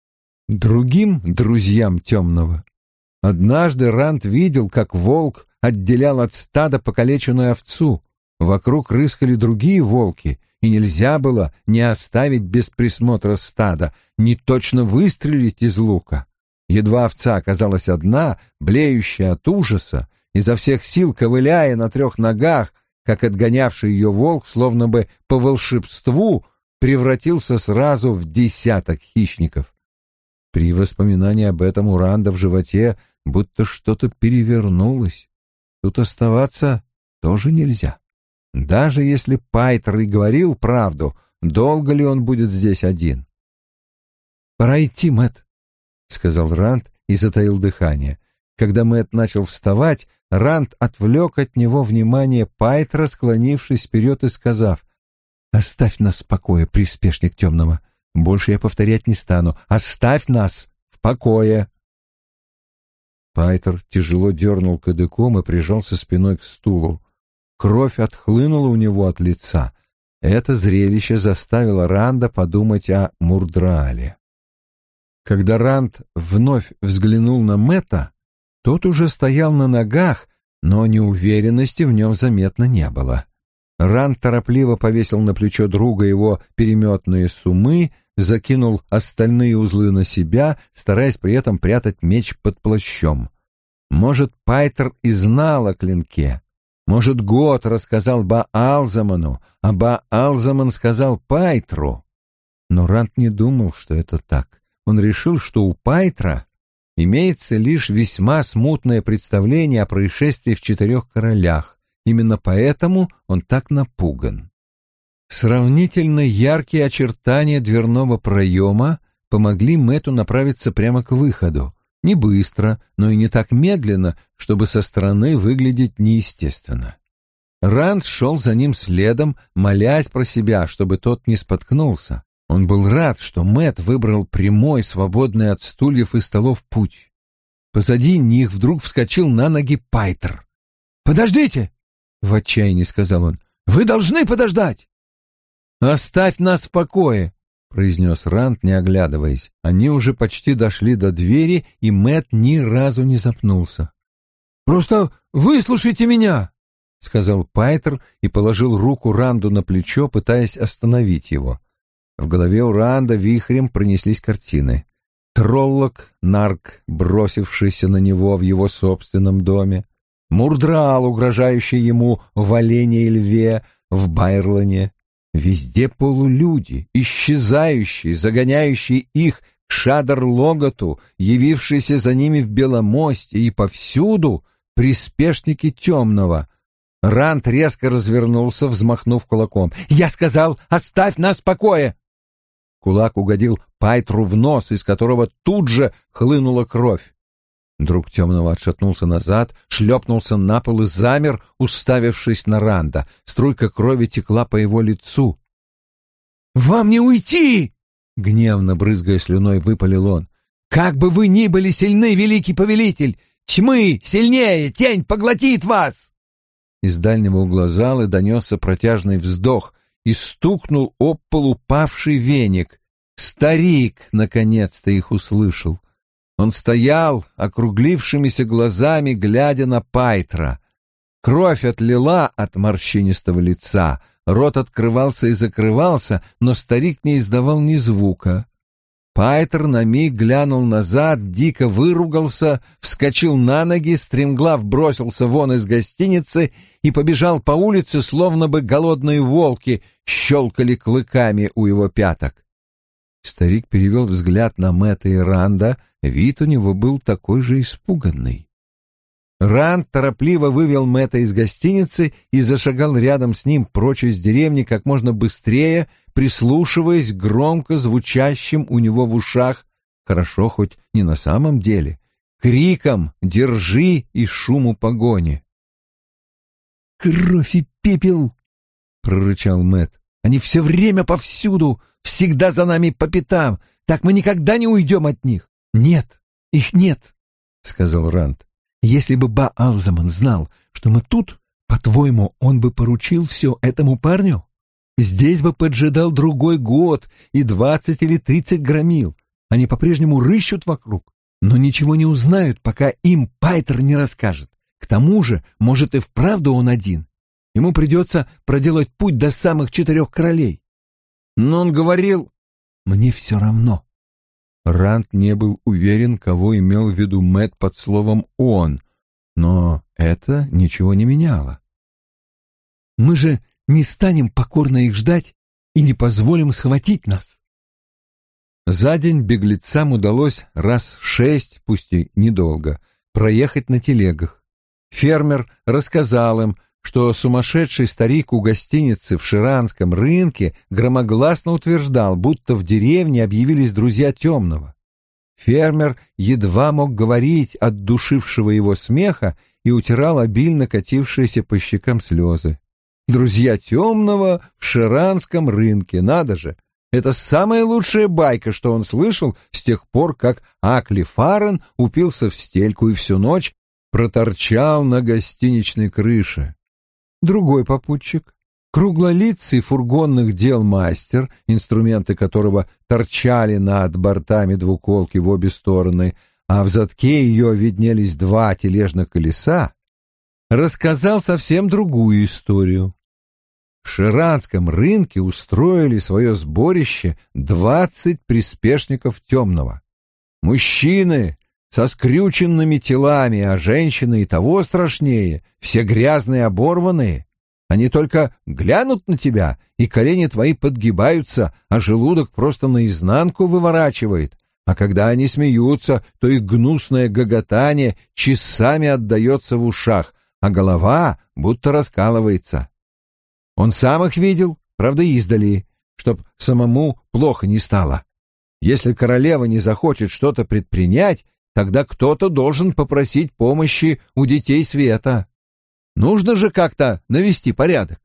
друзьям Темного. Однажды Ранд видел, как волк отделял от стада покалеченную овцу. Вокруг рыскали другие волки, и нельзя было не оставить без присмотра стада, не точно выстрелить из лука. Едва овца оказалась одна, блеющая от ужаса, изо всех сил ковыляя на 3 ногах, как отгонявший ее волк, словно бы по волшебству, превратился сразу в 10 хищников. При воспоминании об этом у Ранда в животе будто что-то перевернулось. Тут оставаться тоже нельзя. Даже если Пайтер и говорил правду, долго ли он будет здесь один? «Пора идти, Мэтт», — сказал Ранд и затаил дыхание. Когда Мэтт начал вставать, Ранд отвлек от него внимание Пайтера, склонившись вперед и сказав: «Оставь нас в покое, приспешник Темного. Больше я повторять не стану. Оставь нас в покое». Пайтер тяжело дернул кадыком и прижался спиной к стулу. Кровь отхлынула у него от лица. Это зрелище заставило Ранда подумать о Мурдраале. Когда Ранд вновь взглянул на Мэтта, тот уже стоял на ногах, но неуверенности в нем заметно не было. Ранд торопливо повесил на плечо друга его переметные суммы, закинул остальные узлы на себя, стараясь при этом прятать меч под плащом. Может, Пайтер и знал о клинке. Может, Гот рассказал Баалзаману, а Баалзаман сказал Пайтру. Но Ранд не думал, что это так. Он решил, что у Пайтра имеется лишь весьма смутное представление о происшествии в 4 королях. Именно поэтому он так напуган. Сравнительно яркие очертания дверного проема помогли Мэтту направиться прямо к выходу. Не быстро, но и не так медленно, чтобы со стороны выглядеть неестественно. Ранд шел за ним следом, молясь про себя, чтобы тот не споткнулся. Он был рад, что Мэтт выбрал прямой, свободный от стульев и столов путь. Позади них вдруг вскочил на ноги Пайтер. «Подождите!» — в отчаянии сказал он. «Вы должны подождать!» «Оставь нас в покое!» — произнес Ранд, не оглядываясь. Они уже почти дошли до двери, и Мэтт ни разу не запнулся. «Просто выслушайте меня!» — сказал Пайтер и положил руку Ранду на плечо, пытаясь остановить его. В голове у Ранда вихрем пронеслись картины. Троллок, нарк, бросившийся на него в его собственном доме, Мурдраал, угрожающий ему в олене и льве в Байрлоне. Везде полулюди, исчезающие, загоняющие их к Шадар-Логоту, явившиеся за ними в Беломосте, и повсюду приспешники Темного. Ранд резко развернулся, взмахнув кулаком. «Я сказал, оставь нас в покое!» Кулак угодил Пайтру в нос, из которого тут же хлынула кровь. Друг Темного отшатнулся назад, шлепнулся на пол и замер, уставившись на Ранда. Струйка крови текла по его лицу. «Вам не уйти!» — гневно брызгая слюной, выпалил он. «Как бы вы ни были сильны, великий повелитель! Тьмы сильнее! Тень поглотит вас!» Из дальнего угла зала донесся протяжный вздох и стукнул об пол упавший веник. Старик наконец-то их услышал. Он стоял, округлившимися глазами, глядя на Пайтра. Кровь отлила от морщинистого лица, рот открывался и закрывался, но старик не издавал ни звука. Пайтер на миг глянул назад, дико выругался, вскочил на ноги, стремглав бросился вон из гостиницы и побежал по улице, словно бы голодные волки щелкали клыками у его пяток. Старик перевел взгляд на Мэтта и Ранда, вид у него был такой же испуганный. Ранд торопливо вывел Мэтта из гостиницы и зашагал рядом с ним прочь из деревни как можно быстрее, прислушиваясь к громко звучащим у него в ушах, хорошо хоть не на самом деле, криком «Держи!» и шуму погони. «Кровь и пепел!» — прорычал Мэтт. «Они все время повсюду, всегда за нами по пятам. Так мы никогда не уйдем от них». «Нет, их нет», — сказал Ранд. «Если бы Баалзаман знал, что мы тут, по-твоему, он бы поручил все этому парню? Здесь бы поджидал другой год и 20 или 30 громил. Они по-прежнему рыщут вокруг, но ничего не узнают, пока им Пайтер не расскажет. К тому же, может, и вправду он один. Ему придется проделать путь до самых 4 королей». Но он говорил... «Мне все равно». Ранд не был уверен, кого имел в виду Мэтт под словом «он», но это ничего не меняло. «Мы же не станем покорно их ждать и не позволим схватить нас». За день беглецам удалось раз 6, пусть и недолго, проехать на телегах. Фермер рассказал им, что сумасшедший старик у гостиницы в Ширанском рынке громогласно утверждал, будто в деревне объявились друзья Темного. Фермер едва мог говорить от душившего его смеха и утирал обильно катившиеся по щекам слезы. Друзья Темного в Ширанском рынке, надо же! Это самая лучшая байка, что он слышал с тех пор, как Акли Фарен упился в стельку и всю ночь проторчал на гостиничной крыше. Другой попутчик, круглолицый фургонных дел мастер, инструменты которого торчали над бортами двуколки в обе стороны, а в задке ее виднелись 2 тележных колеса, рассказал совсем другую историю. В Ширанском рынке устроили свое сборище 20 приспешников Темного. Мужчины со скрюченными телами, а женщины и того страшнее, все грязные, оборванные. Они только глянут на тебя, и колени твои подгибаются, а желудок просто наизнанку выворачивает. А когда они смеются, то их гнусное гоготание часами отдается в ушах, а голова будто раскалывается. Он сам их видел, правда, издали, чтоб самому плохо не стало. Если королева не захочет что-то предпринять, тогда кто-то должен попросить помощи у детей света. Нужно же как-то навести порядок.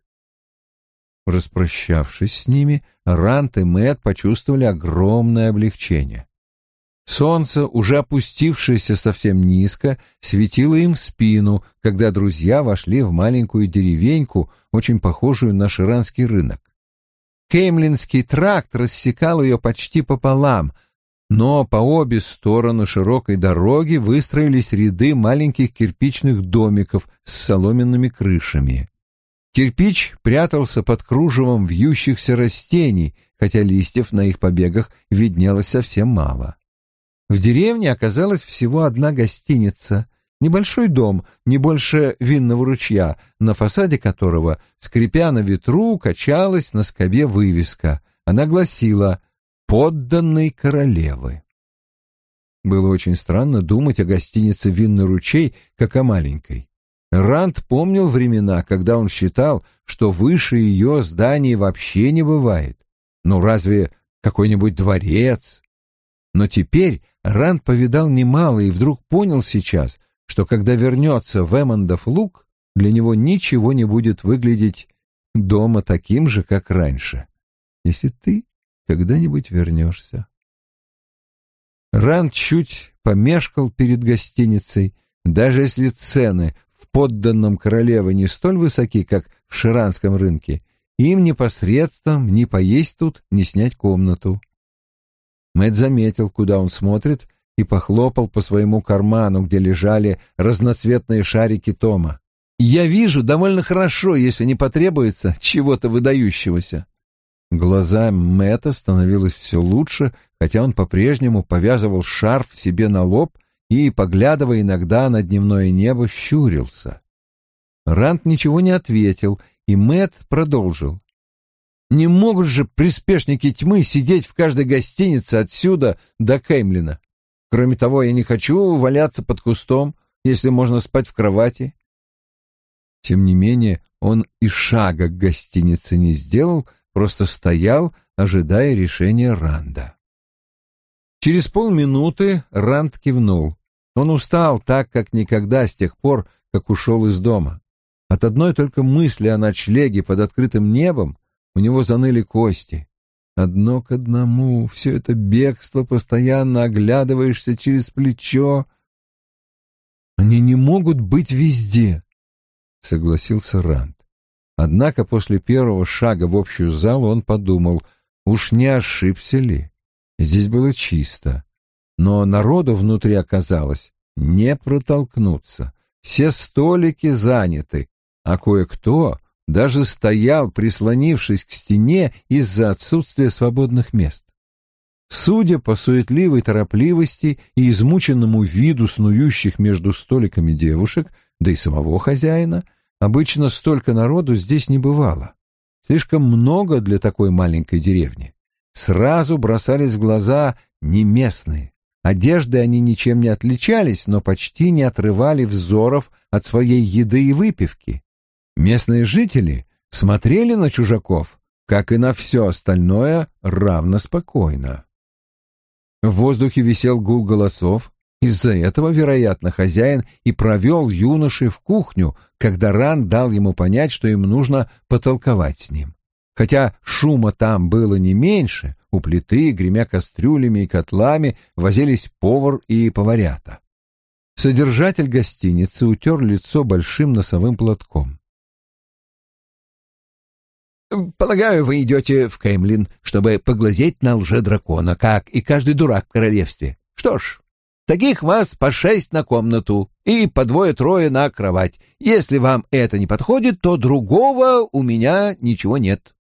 Распрощавшись с ними, Ранд и Мэтт почувствовали огромное облегчение. Солнце, уже опустившееся совсем низко, светило им в спину, когда друзья вошли в маленькую деревеньку, очень похожую на Ширанский рынок. Кеймлинский тракт рассекал ее почти пополам, но по обе стороны широкой дороги выстроились ряды маленьких кирпичных домиков с соломенными крышами. Кирпич прятался под кружевом вьющихся растений, хотя листьев на их побегах виднелось совсем мало. В деревне оказалась всего одна гостиница, небольшой дом, не больше винного ручья, на фасаде которого, скрипя на ветру, качалась на скобе вывеска. Она гласила «Подданный королевы». Было очень странно думать о гостинице «Винный ручей» как о маленькой. Ранд помнил времена, когда он считал, что выше ее зданий вообще не бывает. Ну, разве какой-нибудь дворец? Но теперь Ранд повидал немало и вдруг понял сейчас, что когда вернется в Эммондов луг, для него ничего не будет выглядеть дома таким же, как раньше. Если ты когда-нибудь вернешься. Ранд чуть помешкал перед гостиницей. Даже если цены в подданном королевы не столь высоки, как в Ширанском рынке, им непосредством ни поесть тут, ни снять комнату. Мэтт заметил, куда он смотрит, и похлопал по своему карману, где лежали разноцветные шарики Тома. «Я вижу довольно хорошо, если не потребуется чего-то выдающегося». Глазам Мэтта становилось все лучше, хотя он по-прежнему повязывал шарф себе на лоб и, поглядывая иногда на дневное небо, щурился. Ранд ничего не ответил, и Мэтт продолжил. «Не могут же приспешники тьмы сидеть в каждой гостинице отсюда до Кеймлина. Кроме того, я не хочу валяться под кустом, если можно спать в кровати. Тем не менее, он и шага к гостинице не сделал, просто стоял, ожидая решения Ранда. Через полминуты Ранд кивнул. Он устал так, как никогда с тех пор, как ушел из дома. От одной только мысли о ночлеге под открытым небом у него заныли кости. Одно к одному, все это бегство, постоянно оглядываешься через плечо. Они не могут быть везде, согласился Ранд. Однако после первого шага в общую залу он подумал, уж не ошибся ли? Здесь было чисто, но народу внутри оказалось не протолкнуться. Все столики заняты, а кое-кто даже стоял, прислонившись к стене из-за отсутствия свободных мест. Судя по суетливой торопливости и измученному виду снующих между столиками девушек, да и самого хозяина, обычно столько народу здесь не бывало. Слишком много для такой маленькой деревни. Сразу бросались в глаза не местные. Одежды они ничем не отличались, но почти не отрывали взоров от своей еды и выпивки. Местные жители смотрели на чужаков, как и на все остальное, равно спокойно. В воздухе висел гул голосов. Из-за этого, вероятно, хозяин и провел юношей в кухню, когда Ранд дал ему понять, что им нужно потолковать с ним. Хотя шума там было не меньше, у плиты, гремя кастрюлями и котлами, возились повар и поварята. Содержатель гостиницы утер лицо большим носовым платком. «Полагаю, вы идете в Кэмлин, чтобы поглазеть на лже-дракона, как и каждый дурак в королевстве. Что ж, таких вас по 6 на комнату и по 2-3 на кровать. Если вам это не подходит, то другого у меня ничего нет».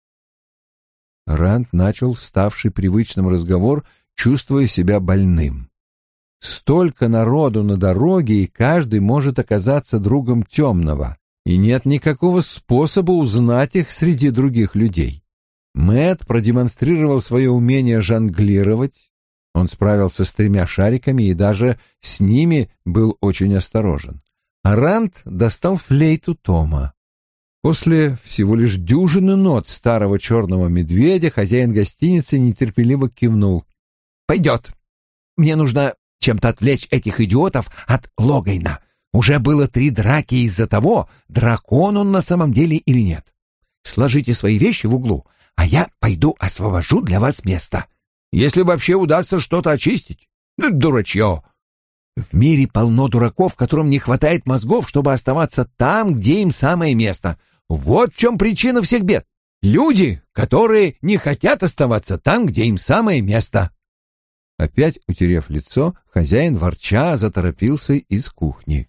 Ранд начал ставший привычным разговор, чувствуя себя больным. Столько народу на дороге, и каждый может оказаться другом темного, и нет никакого способа узнать их среди других людей. Мэтт продемонстрировал свое умение жонглировать. Он справился с 3 шариками и даже с ними был очень осторожен. А Ранд достал флейту Тома. После всего лишь дюжины нот старого черного медведя хозяин гостиницы нетерпеливо кивнул. «Пойдет. Мне нужно чем-то отвлечь этих идиотов от Логайна. Уже было 3 драки из-за того, дракон он на самом деле или нет. Сложите свои вещи в углу, а я пойду освобожу для вас место. Если вообще удастся что-то очистить. Дурачье. В мире полно дураков, которым не хватает мозгов, чтобы оставаться там, где им самое место. Вот в чем причина всех бед. Люди, которые не хотят оставаться там, где им самое место». Опять утерев лицо, хозяин ворча заторопился из кухни.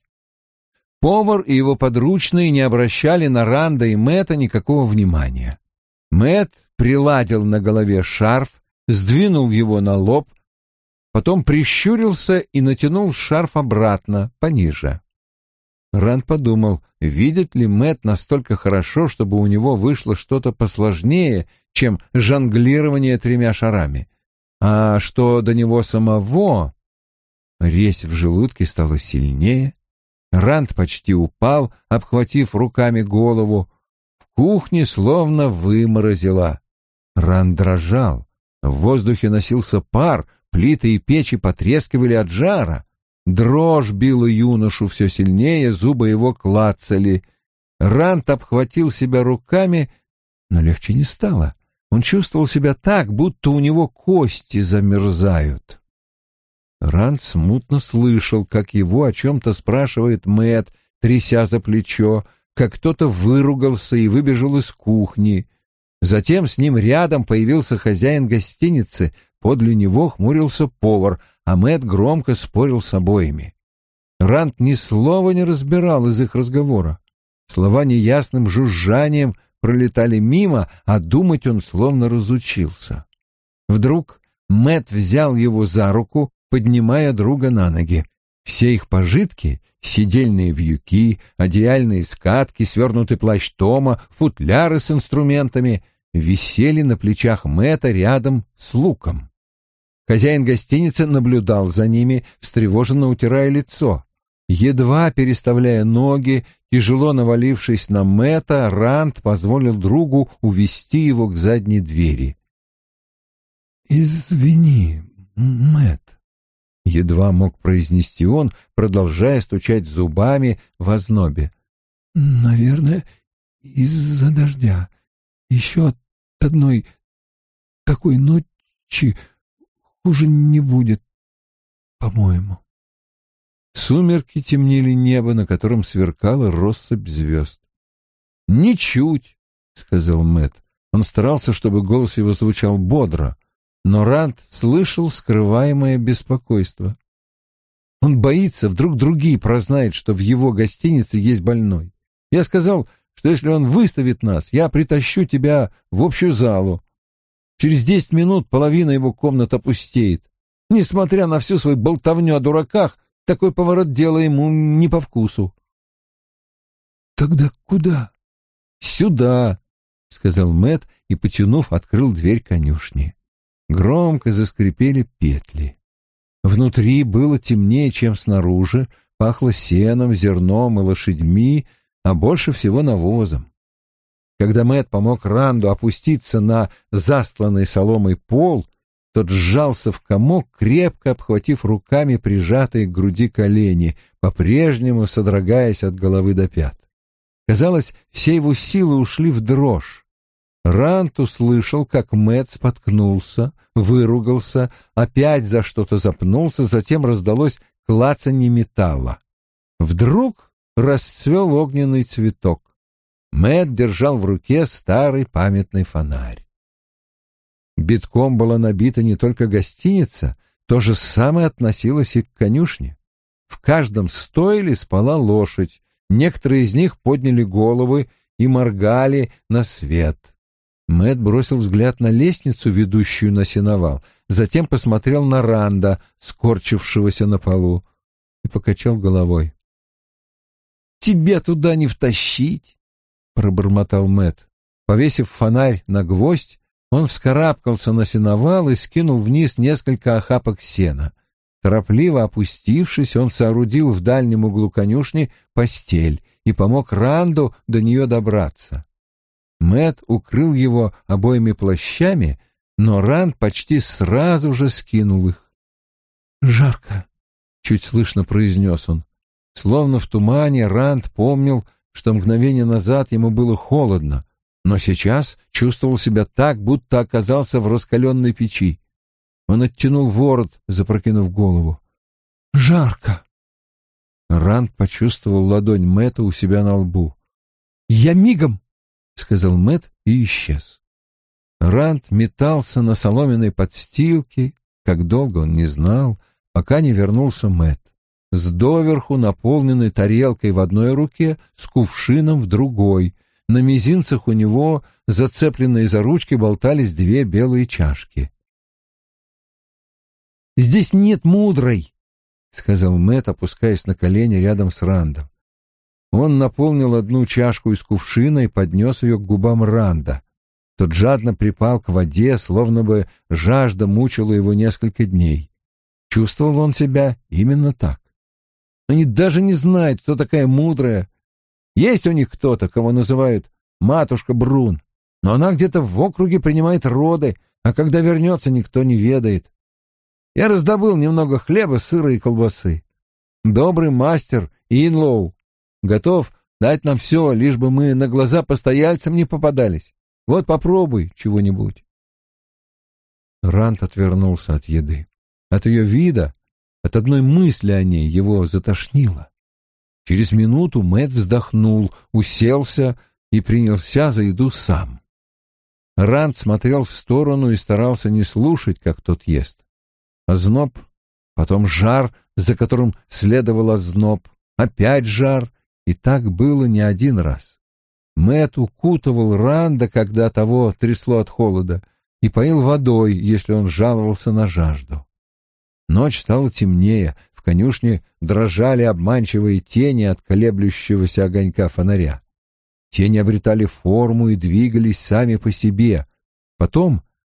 Повар и его подручные не обращали на Ранда и Мэтта никакого внимания. Мэтт приладил на голове шарф, сдвинул его на лоб, потом прищурился и натянул шарф обратно, пониже. Ранд подумал, видит ли Мэтт настолько хорошо, чтобы у него вышло что-то посложнее, чем жонглирование 3 шарами. А что до него самого... Резь в желудке стала сильнее. Ранд почти упал, обхватив руками голову. В кухне словно выморозило. Ранд дрожал. В воздухе носился пар, плиты и печи потрескивали от жара. Дрожь била юношу все сильнее, зубы его клацали. Ранд обхватил себя руками, но легче не стало. Он чувствовал себя так, будто у него кости замерзают. Ранд смутно слышал, как его о чем-то спрашивает Мэтт, тряся за плечо, как кто-то выругался и выбежал из кухни. Затем с ним рядом появился хозяин гостиницы, подле него хмурился повар, а Мэтт громко спорил с обоими. Ранд ни слова не разбирал из их разговора. Слова неясным жужжанием пролетали мимо, а думать он словно разучился. Вдруг Мэтт взял его за руку, поднимая друга на ноги. Все их пожитки — сидельные вьюки, одеяльные скатки, свернутый плащ Тома, футляры с инструментами — висели на плечах Мэтта рядом с луком. Хозяин гостиницы наблюдал за ними, встревоженно утирая лицо. Едва переставляя ноги, тяжело навалившись на Мэтта, Ранд позволил другу увести его к задней двери. «Извини, Мэтт», — едва мог произнести он, продолжая стучать зубами в ознобе. «Наверное, из-за дождя. Еще от одной такой ночи хуже не будет, по-моему». Сумерки темнили небо, на котором сверкала россыпь звезд. «Ничуть», — сказал Мэтт. Он старался, чтобы голос его звучал бодро, но Ранд слышал скрываемое беспокойство. Он боится, вдруг другие прознают, что в его гостинице есть больной. Я сказал, что если он выставит нас, я притащу тебя в общую залу. Через 10 минут половина его комнат опустеет. Несмотря на всю свою болтовню о дураках, такой поворот дела ему не по вкусу. «Тогда куда?» «Сюда», — сказал Мэтт и, потянув, открыл дверь конюшни. Громко заскрипели петли. Внутри было темнее, чем снаружи, пахло сеном, зерном и лошадьми, а больше всего навозом. Когда Мэтт помог Ранду опуститься на застланный соломой пол, тот сжался в комок, крепко обхватив руками прижатые к груди колени, по-прежнему содрогаясь от головы до пят. Казалось, все его силы ушли в дрожь. Ранд услышал, как Мэтт споткнулся, выругался, опять за что-то запнулся, затем раздалось клацанье металла. Вдруг расцвел огненный цветок. Мэтт держал в руке старый памятный фонарь. Битком была набита не только гостиница, то же самое относилось и к конюшне. В каждом стойле спала лошадь, некоторые из них подняли головы и моргали на свет. Мэтт бросил взгляд на лестницу, ведущую на сеновал, затем посмотрел на Ранда, скорчившегося на полу, и покачал головой. «Тебя туда не втащить!» — пробормотал Мэтт. Повесив фонарь на гвоздь, он вскарабкался на сеновал и скинул вниз несколько охапок сена. Торопливо опустившись, он соорудил в дальнем углу конюшни постель и помог Ранду до нее добраться. Мэтт укрыл его обоими плащами, но Ранд почти сразу же скинул их. «Жарко», — чуть слышно произнес он. Словно в тумане Ранд помнил, что мгновение назад ему было холодно, но сейчас чувствовал себя так, будто оказался в раскаленной печи. Он оттянул ворот, запрокинув голову. «Жарко». Ранд почувствовал ладонь Мэтта у себя на лбу. «Я мигом», — сказал Мэтт и исчез. Ранд метался на соломенной подстилке, как долго он не знал, пока не вернулся Мэтт, с доверху наполненной тарелкой в одной руке, с кувшином в другой. На мизинцах у него, зацепленные за ручки, болтались 2 белые чашки. «Здесь нет мудрой», — сказал Мэтт, опускаясь на колени рядом с Рандом. Он наполнил одну чашку из кувшина и поднес ее к губам Ранда. Тот жадно припал к воде, словно бы жажда мучила его несколько дней. Чувствовал он себя именно так. Они даже не знают, кто такая мудрая. Есть у них кто-то, кого называют матушка Брун, но она где-то в округе принимает роды, а когда вернется, никто не ведает. Я раздобыл немного хлеба, сыра и колбасы. Добрый мастер Инлоу готов дать нам все, лишь бы мы на глаза постояльцам не попадались. Вот попробуй чего-нибудь. Ранд отвернулся от еды. От ее вида, от одной мысли о ней его затошнило. Через минуту Мэтт вздохнул, уселся и принялся за еду сам. Ранд смотрел в сторону и старался не слушать, как тот ест. Озноб, потом жар, за которым следовал озноб, опять жар, и так было не один раз. Мэтт укутывал Ранда, когда того трясло от холода, и поил водой, если он жаловался на жажду. Ночь стала темнее, в конюшне дрожали обманчивые тени от колеблющегося огонька фонаря. Тени обретали форму и двигались сами по себе. Потом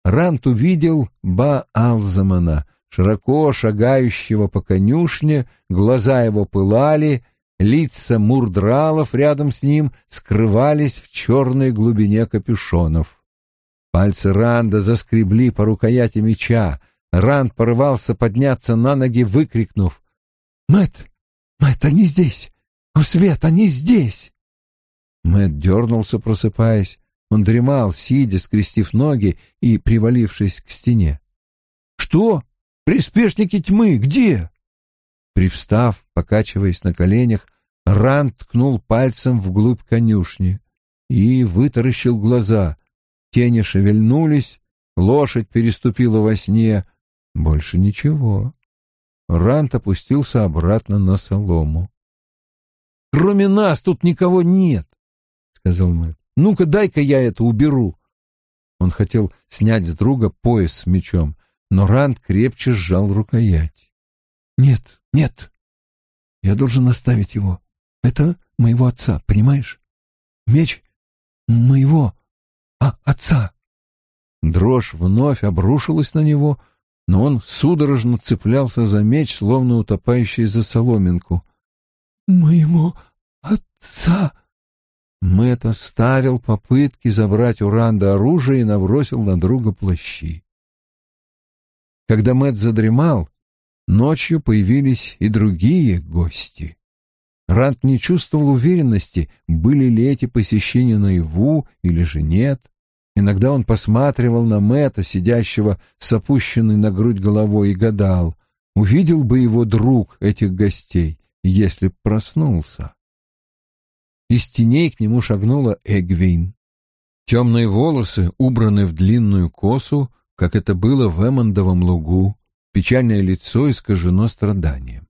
Рант увидел Баалзамана, широко шагающего по конюшне, глаза его пылали, лица мурдралов рядом с ним скрывались в черной глубине капюшонов. Пальцы Ранда заскребли по рукояти меча. Ранд порывался подняться на ноги, выкрикнув: «Мэтт! Мэтт, они здесь! О, Свет, они здесь!» Мэтт дернулся, просыпаясь. Он дремал, сидя, скрестив ноги и привалившись к стене. «Что? Приспешники тьмы? Где?» Привстав, покачиваясь на коленях, Ранд ткнул пальцем вглубь конюшни и вытаращил глаза. Тени шевельнулись, лошадь переступила во сне. Больше ничего. Ранд опустился обратно на солому. «Кроме нас тут никого нет», — сказал Мэтт. «Ну-ка, дай-ка я это уберу». Он хотел снять с друга пояс с мечом, но Ранд крепче сжал рукоять. «Нет, нет, я должен оставить его. Это моего отца, понимаешь? Меч моего отца». Дрожь вновь обрушилась на него, но он судорожно цеплялся за меч, словно утопающий за соломинку. «Моего отца!» Мэтт оставил попытки забрать у Ранда оружие и набросил на друга плащи. Когда Мэтт задремал, ночью появились и другие гости. Ранд не чувствовал уверенности, были ли эти посещения наяву или же нет. Иногда он посматривал на Мэтта, сидящего с опущенной на грудь головой, и гадал, увидел бы его друг этих гостей, если б проснулся. Из теней к нему шагнула Эгвейн. Темные волосы убраны в длинную косу, как это было в Эммондовом лугу, печальное лицо искажено страданием.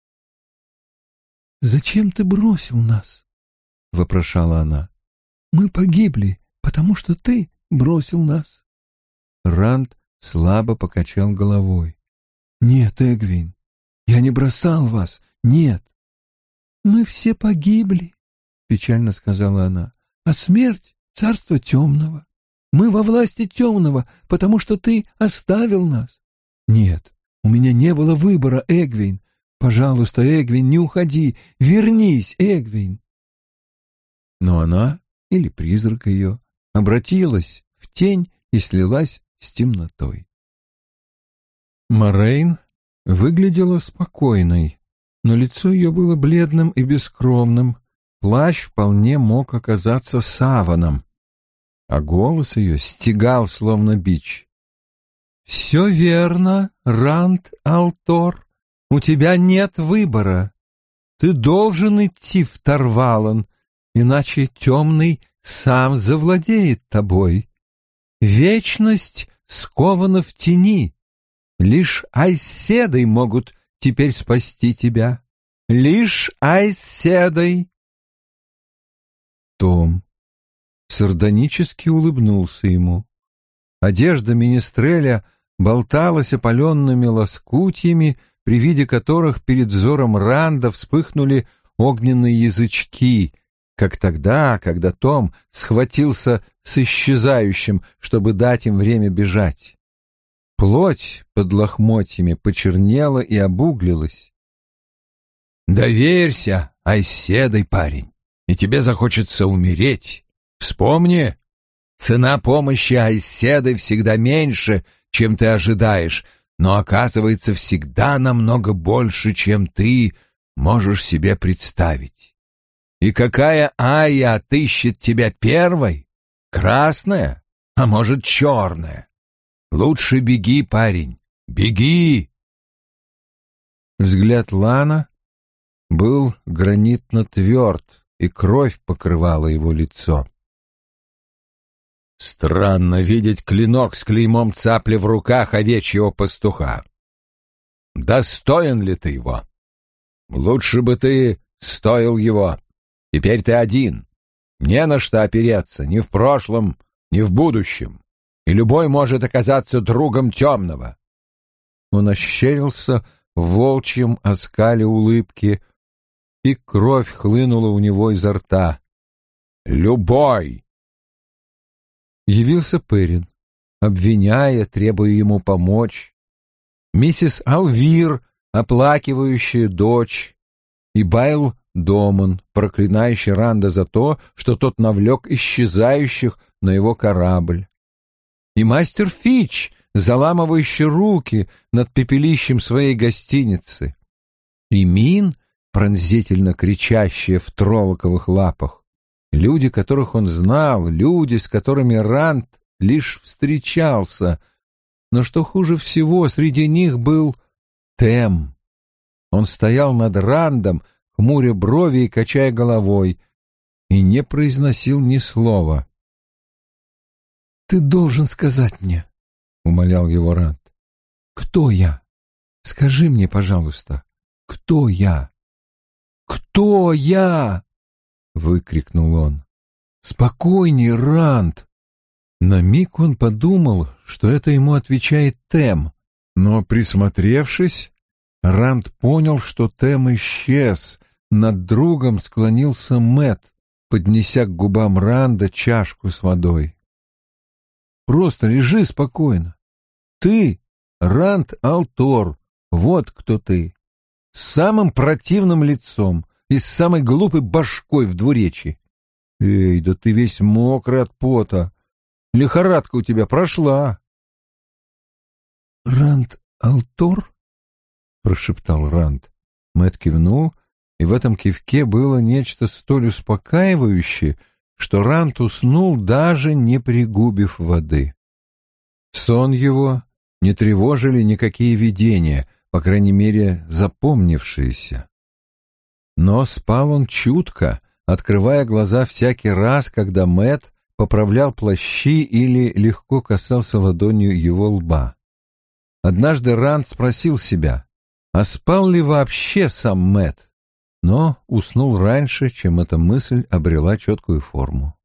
«Зачем ты бросил нас?» — вопрошала она. «Мы погибли, потому что ты бросил нас». Ранд слабо покачал головой. «Нет, Эгвейн, я не бросал вас, нет». «Мы все погибли», — печально сказала она, — «а смерть — царство темного. Мы во власти темного, потому что ты оставил нас». «Нет, у меня не было выбора, Эгвейн. Пожалуйста, Эгвейн, не уходи. Вернись, Эгвейн». Но она, или призрак ее, обратилась в тень и слилась с темнотой. Морейн выглядела спокойной, но лицо ее было бледным и бескровным. Плащ вполне мог оказаться саваном, а голос ее стегал, словно бич. «Все верно, Ранд Алтор. У тебя нет выбора. Ты должен идти в Тарвалан, иначе темный сам завладеет тобой. Вечность скована в тени. Лишь Айседой могут теперь спасти тебя. Лишь Айседой». Том сардонически улыбнулся ему. Одежда министреля болталась опаленными лоскутьями, при виде которых перед взором Ранда вспыхнули огненные язычки, как тогда, когда Том схватился с исчезающим, чтобы дать им время бежать. Плоть под лохмотьями почернела и обуглилась. «Доверься, Айседой, парень, и тебе захочется умереть. Вспомни, цена помощи Айседой всегда меньше, чем ты ожидаешь, но оказывается всегда намного больше, чем ты можешь себе представить. И какая Айя отыщет тебя первой? Красная, а может, черная? Лучше беги, парень, беги!» Взгляд Лана был гранитно тверд, и кровь покрывала его лицо. Странно видеть клинок с клеймом цапли в руках овечьего пастуха. Достоин ли ты его? Лучше бы ты стоил его. Теперь ты один. Не на что опереться ни в прошлом, ни в будущем. И любой может оказаться другом темного. Он ощерился в волчьем оскале улыбки, и кровь хлынула у него изо рта. «Любой!» Явился Перин. обвиняя, требуя ему помочь. Миссис Алвир, оплакивающая дочь, и Байл Доман, проклинающий Ранда за то, что тот навлек исчезающих на его корабль. И мастер Фич, заламывающий руки над пепелищем своей гостиницы. И Мин, пронзительно кричащая в троллоковых лапах. Люди, которых он знал, люди, с которыми Ранд лишь встречался. Но что хуже всего, среди них был Тем. Он стоял над Рандом, хмуря брови и качая головой, и не произносил ни слова. «Ты должен сказать мне», — умолял его Ранд. «Кто я? Скажи мне, пожалуйста, кто я?» «Кто я?» — выкрикнул он. «Спокойней, Ранд!» На миг он подумал, что это ему отвечает Тем, но, присмотревшись, Ранд понял, что Тем исчез. Над другом склонился Мэтт, поднеся к губам Ранда чашку с водой. «Просто лежи спокойно. Ты — Ранд Алтор, вот кто ты. С самым противным лицом и с самой глупой башкой в двуречии. Эй, да ты весь мокрый от пота. Лихорадка у тебя прошла». «Ранд Алтор?» — прошептал Ранд. Мэтт кивнул, и в этом кивке было нечто столь успокаивающее, что Ранд уснул, даже не пригубив воды. Сон его не тревожили никакие видения, по крайней мере, запомнившиеся. Но спал он чутко, открывая глаза всякий раз, когда Мэтт поправлял плащи или легко касался ладонью его лба. Однажды Ранд спросил себя, а спал ли вообще сам Мэтт, но уснул раньше, чем эта мысль обрела четкую форму.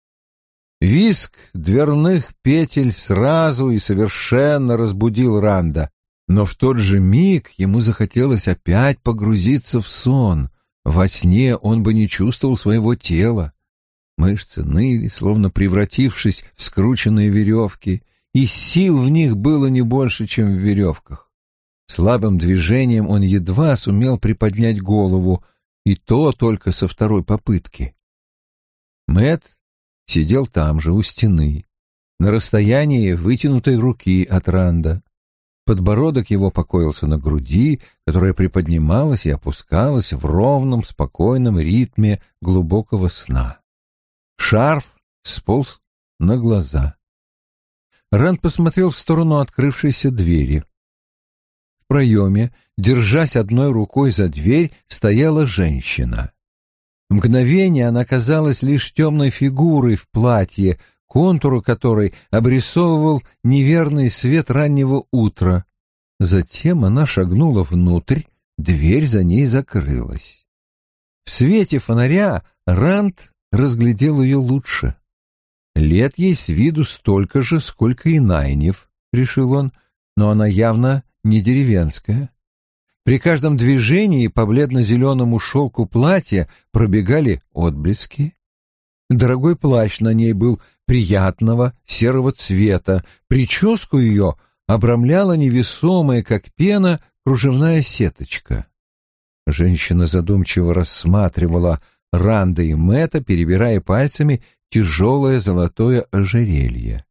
Визг дверных петель сразу и совершенно разбудил Ранда, но в тот же миг ему захотелось опять погрузиться в сон. Во сне он бы не чувствовал своего тела. Мышцы ныли, словно превратившись в скрученные веревки, и сил в них было не больше, чем в веревках. Слабым движением он едва сумел приподнять голову, и то только со второй попытки. Мэтт сидел там же, у стены, на расстоянии вытянутой руки от Ранда. Подбородок его покоился на груди, которая приподнималась и опускалась в ровном, спокойном ритме глубокого сна. Шарф сполз на глаза. Ранд посмотрел в сторону открывшейся двери. В проеме, держась одной рукой за дверь, стояла женщина. В мгновение она казалась лишь темной фигурой в платье, контуру которой обрисовывал неверный свет раннего утра. Затем она шагнула внутрь, дверь за ней закрылась. В свете фонаря Ранд разглядел ее лучше. Лет ей с виду столько же, сколько и Найниф, решил он, но она явно не деревенская. При каждом движении по бледно-зеленому шелку платья пробегали отблески. Дорогой плащ на ней был приятного серого цвета, прическу ее обрамляла невесомая, как пена, кружевная сеточка. Женщина задумчиво рассматривала Ранда и Мэтта, перебирая пальцами тяжелое золотое ожерелье.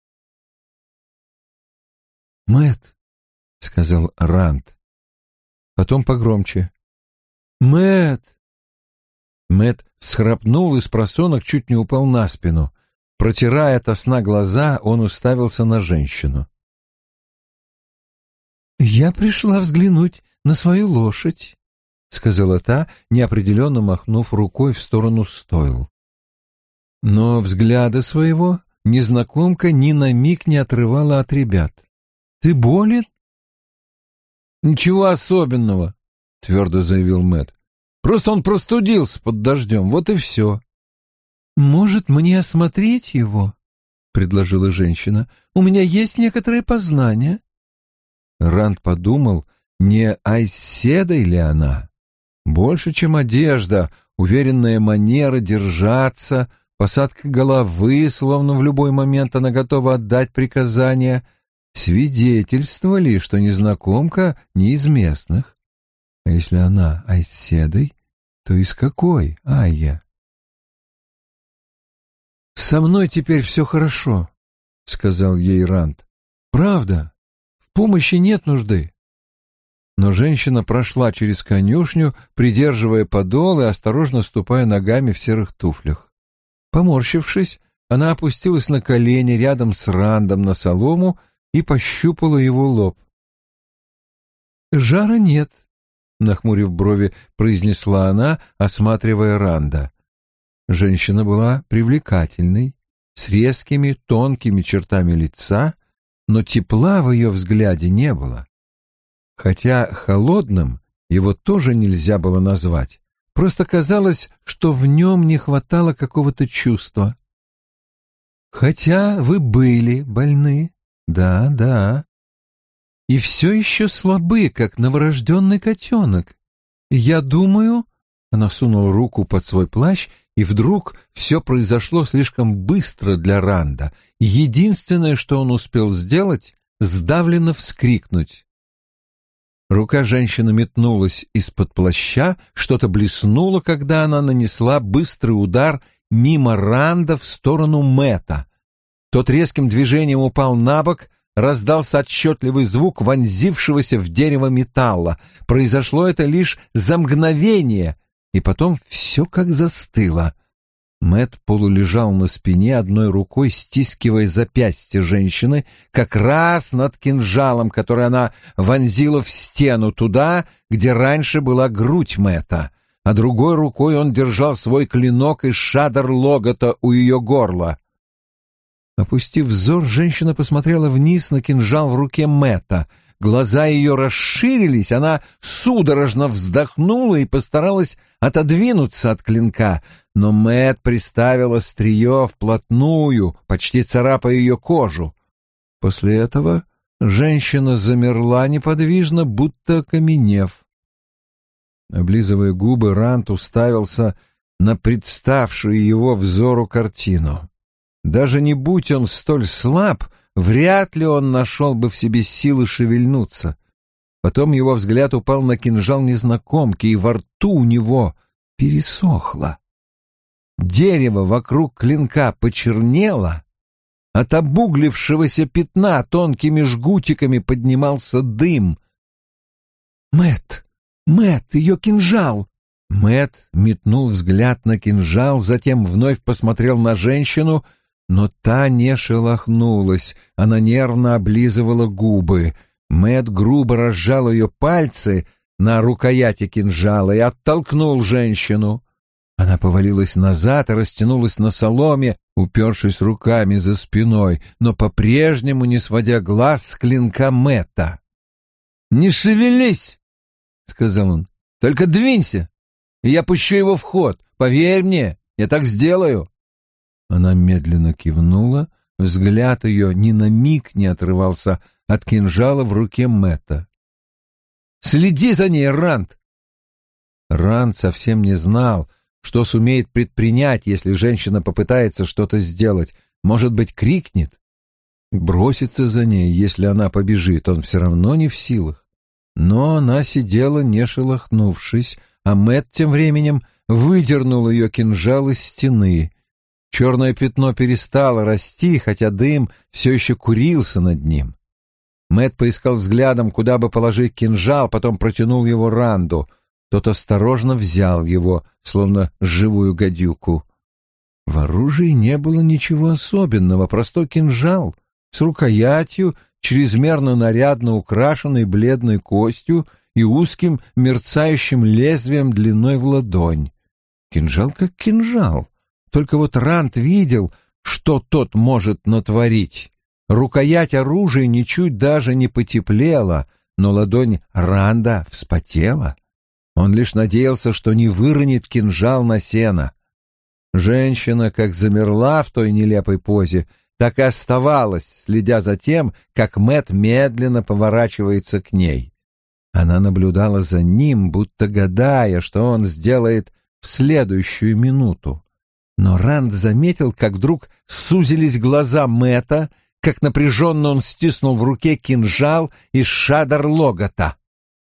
«Мэтт», — сказал Ранд, потом погромче. «Мэтт!» Мэтт схрапнул и с просонок чуть не упал на спину. Протирая ото сна глаза, он уставился на женщину. «Я пришла взглянуть на свою лошадь», — сказала та, неопределенно махнув рукой в сторону стойл. Но взгляда своего незнакомка ни на миг не отрывала от ребят. «Ты болен?» «Ничего особенного», — твердо заявил Мэтт. «Просто он простудился под дождем, вот и все». «Может, мне осмотреть его?» — предложила женщина. «У меня есть некоторые познания». Ранд подумал, не Айседой ли она? Больше, чем одежда, уверенная манера держаться, посадка головы, словно в любой момент она готова отдать приказания, свидетельствовали, что незнакомка не из местных. А если она айседой, то из какой Айя? «Со мной теперь все хорошо», — сказал ей Ранд. «Правда, в помощи нет нужды». Но женщина прошла через конюшню, придерживая подол и осторожно ступая ногами в серых туфлях. Поморщившись, она опустилась на колени рядом с Рандом на солому и пощупала его лоб. «Жара нет», — нахмурив брови, произнесла она, осматривая Ранда. Женщина была привлекательной, с резкими, тонкими чертами лица, но тепла в ее взгляде не было. Хотя холодным его тоже нельзя было назвать, просто казалось, что в нем не хватало какого-то чувства. «Хотя вы были больны, да, и все еще слабы, как новорожденный котенок. Я думаю...» Она сунула руку под свой плащ, и вдруг все произошло слишком быстро для Ранда. Единственное, что он успел сделать, сдавленно вскрикнуть. Рука женщины метнулась из-под плаща, что-то блеснуло, когда она нанесла быстрый удар мимо Ранда в сторону Мэтта. Тот резким движением упал на бок, раздался отчетливый звук вонзившегося в дерево металла. Произошло это лишь за мгновение, и потом все как застыло. Мэтт полулежал на спине, одной рукой стискивая запястье женщины, как раз над кинжалом, который она вонзила в стену туда, где раньше была грудь Мэтта, а другой рукой он держал свой клинок из шадр-логота у ее горла. Опустив взор, женщина посмотрела вниз на кинжал в руке Мэтта. Глаза ее расширились, она судорожно вздохнула и постаралась отодвинуться от клинка, но Мэтт приставил острие вплотную, почти царапая ее кожу. После этого женщина замерла неподвижно, будто окаменев. Облизывая губы, Ранд уставился на представшую его взору картину. Даже не будь он столь слаб, вряд ли он нашел бы в себе силы шевельнуться. Потом его взгляд упал на кинжал незнакомки, и во рту у него пересохло. Дерево вокруг клинка почернело, от обуглившегося пятна тонкими жгутиками поднимался дым. «Мэтт! Мэтт, ее кинжал!» Мэтт метнул взгляд на кинжал, затем вновь посмотрел на женщину, но та не шелохнулась, она нервно облизывала губы. Мэтт грубо разжал ее пальцы на рукояти кинжала и оттолкнул женщину. Она повалилась назад и растянулась на соломе, упершись руками за спиной, но по-прежнему не сводя глаз с клинка Мэтта. «Не шевелись!» — сказал он. «Только двинься, и я пущу его в ход. Поверь мне, я так сделаю». Она медленно кивнула, взгляд ее ни на миг не отрывался от кинжала в руке Мэтта. «Следи за ней, Ранд!» Ранд совсем не знал, что сумеет предпринять, если женщина попытается что-то сделать. Может быть, крикнет? Бросится за ней, если она побежит, он все равно не в силах. Но она сидела, не шелохнувшись, а Мэтт тем временем выдернул ее кинжал из стены. Черное пятно перестало расти, хотя дым все еще курился над ним. Мэтт поискал взглядом, куда бы положить кинжал, потом протянул его Ранду. Тот осторожно взял его, словно живую гадюку. В оружии не было ничего особенного, простой кинжал с рукоятью, чрезмерно нарядно украшенной бледной костью и узким мерцающим лезвием длиной в ладонь. Кинжал как кинжал. Только вот Ранд видел, что тот может натворить. Рукоять оружия ничуть даже не потеплела, но ладонь Ранда вспотела. Он лишь надеялся, что не выронит кинжал на сено. Женщина как замерла в той нелепой позе, так и оставалась, следя за тем, как Мэтт медленно поворачивается к ней. Она наблюдала за ним, будто гадая, что он сделает в следующую минуту. Но Ранд заметил, как вдруг сузились глаза Мэтта, как напряженно он стиснул в руке кинжал из Шадар-Логота.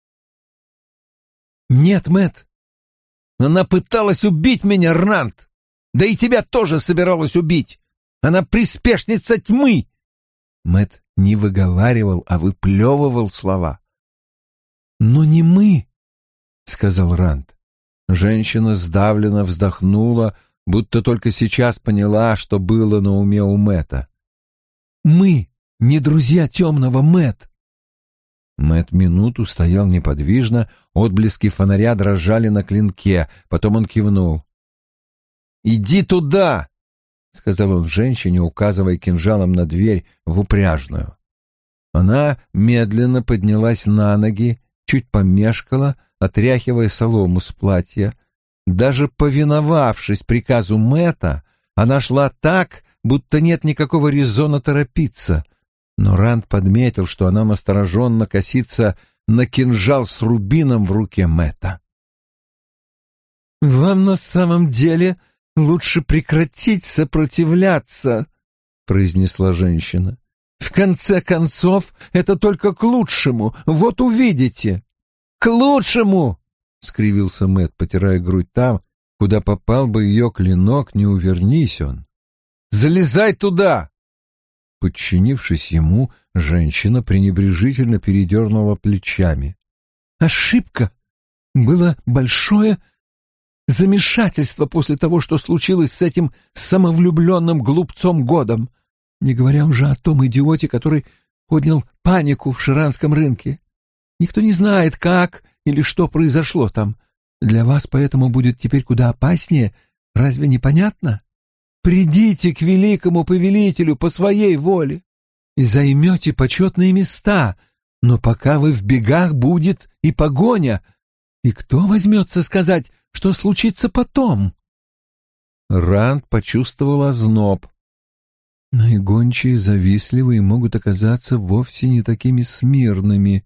«Нет, Мэтт, она пыталась убить меня, Ранд! Да и тебя тоже собиралась убить! Она приспешница тьмы!» Мэтт не выговаривал, а выплевывал слова. «Но не мы», — сказал Ранд. Женщина сдавленно вздохнула, будто только сейчас поняла, что было на уме у Мэтта. «Мы не друзья темного, Мэтт!» Мэтт минуту стоял неподвижно, отблески фонаря дрожали на клинке, потом он кивнул. «Иди туда!» — сказал он женщине, указывая кинжалом на дверь в упряжную. Она медленно поднялась на ноги, чуть помешкала, отряхивая солому с платья. Даже повиновавшись приказу Мэтта, она шла так, будто нет никакого резона торопиться. Но Ранд подметил, что она настороженно косится на кинжал с рубином в руке Мэтта. «Вам на самом деле лучше прекратить сопротивляться», — произнесла женщина. «В конце концов, это только к лучшему, вот увидите». «К лучшему!» — скривился Мэтт, потирая грудь там, куда попал бы ее клинок, не увернись он. «Залезай туда!» Подчинившись ему, женщина пренебрежительно передернула плечами. «Ошибка! Было большое замешательство после того, что случилось с этим самовлюбленным глупцом Годом, не говоря уже о том идиоте, который поднял панику в Ширанском рынке. Никто не знает, как или что произошло там. Для вас поэтому будет теперь куда опаснее. Разве не понятно? Придите к великому повелителю по своей воле и займете почетные места, но пока вы в бегах, будет и погоня. И кто возьмется сказать, что случится потом?» Ранд почувствовал озноб. Но и гончие завистливые могут оказаться вовсе не такими смирными.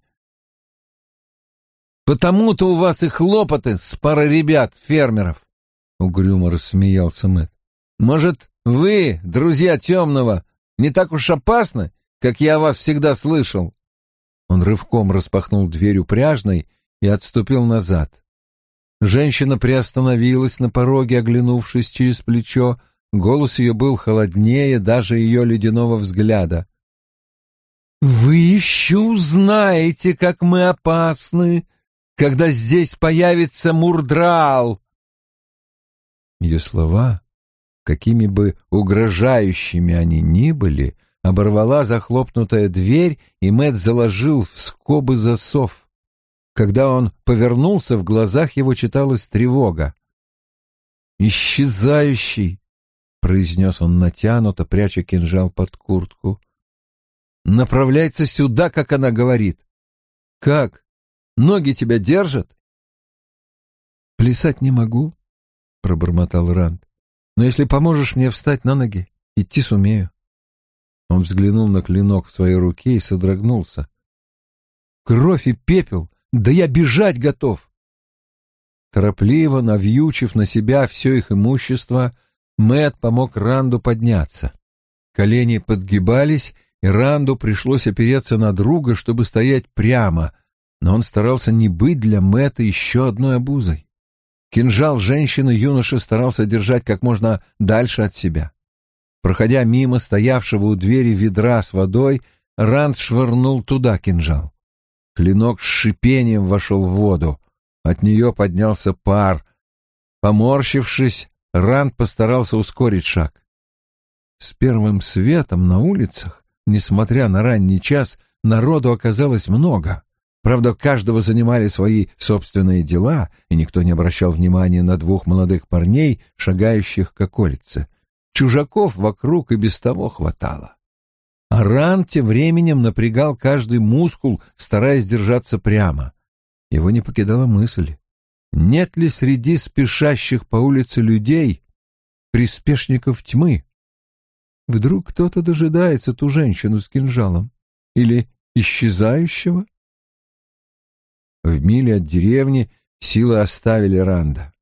«Потому-то у вас и хлопоты с парой ребят, фермеров», — угрюмо рассмеялся Мэтт. «Может, вы, друзья темного, не так уж опасны, как я о вас всегда слышал?» Он рывком распахнул дверь упряжной и отступил назад. Женщина приостановилась на пороге, оглянувшись через плечо. Голос ее был холоднее даже ее ледяного взгляда. «Вы еще узнаете, как мы опасны, когда здесь появится Мурдрал!» Ее слова, какими бы угрожающими они ни были, оборвала захлопнутая дверь, и Мэтт заложил в скобы засов. Когда он повернулся, в глазах его читалась тревога. «Исчезающий!» — произнес он натянуто, пряча кинжал под куртку. «Направляется сюда, как она говорит. Как? Ноги тебя держат?» «Плясать не могу», — пробормотал Ранд. «Но если поможешь мне встать на ноги, идти сумею». Он взглянул на клинок в своей руке и содрогнулся. «Кровь и пепел! Да я бежать готов!» Торопливо навьючив на себя все их имущество, Мэтт помог Ранду подняться. Колени подгибались, и Ранду пришлось опереться на друга, чтобы стоять прямо, но он старался не быть для Мэтта еще одной обузой. Кинжал женщины юноша старался держать как можно дальше от себя. Проходя мимо стоявшего у двери ведра с водой, Ранд швырнул туда кинжал. Клинок с шипением вошел в воду. От нее поднялся пар. Поморщившись, Ранд постарался ускорить шаг. С первым светом на улицах, несмотря на ранний час, народу оказалось много. Правда, каждого занимали свои собственные дела, и никто не обращал внимания на двух молодых парней, шагающих к околице. Чужаков вокруг и без того хватало. А Ранд тем временем напрягал каждый мускул, стараясь держаться прямо. Его не покидала мысль: нет ли среди спешащих по улице людей приспешников тьмы? Вдруг кто-то дожидается ту женщину с кинжалом? Или исчезающего? В миле от деревни силы оставили Ранда.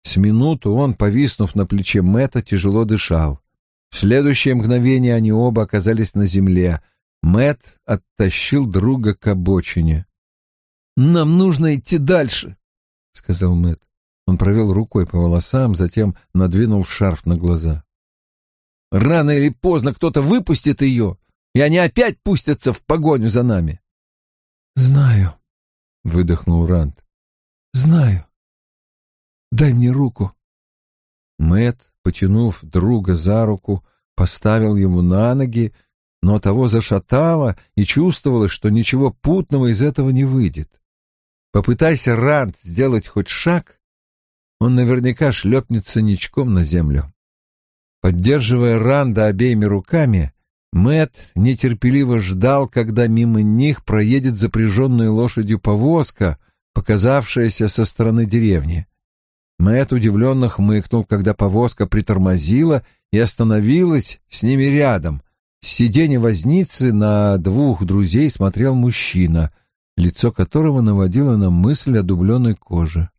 С минуту он, повиснув на плече Мэтта, тяжело дышал. В следующее мгновение они оба оказались на земле. Мэтт оттащил друга к обочине. «Нам нужно идти дальше», — сказал Мэтт. Он провел рукой по волосам, затем надвинул шарф на глаза. «Рано или поздно кто-то выпустит ее, и они опять пустятся в погоню за нами». «Знаю», — выдохнул Ранд. «Знаю. Дай мне руку». Мэтт, потянув друга за руку, поставил ему на ноги, но того зашатало, и чувствовалось, что ничего путного из этого не выйдет. Попытайся Ранд сделать хоть шаг, он наверняка шлепнется ничком на землю. Поддерживая Ранда обеими руками, Мэтт нетерпеливо ждал, когда мимо них проедет запряженная лошадью повозка, показавшаяся со стороны деревни. Мэтт удивленно хмыкнул, когда повозка притормозила и остановилась с ними рядом. С сиденья возницы на двух друзей смотрел мужчина, лицо которого наводило на мысль о дубленой коже.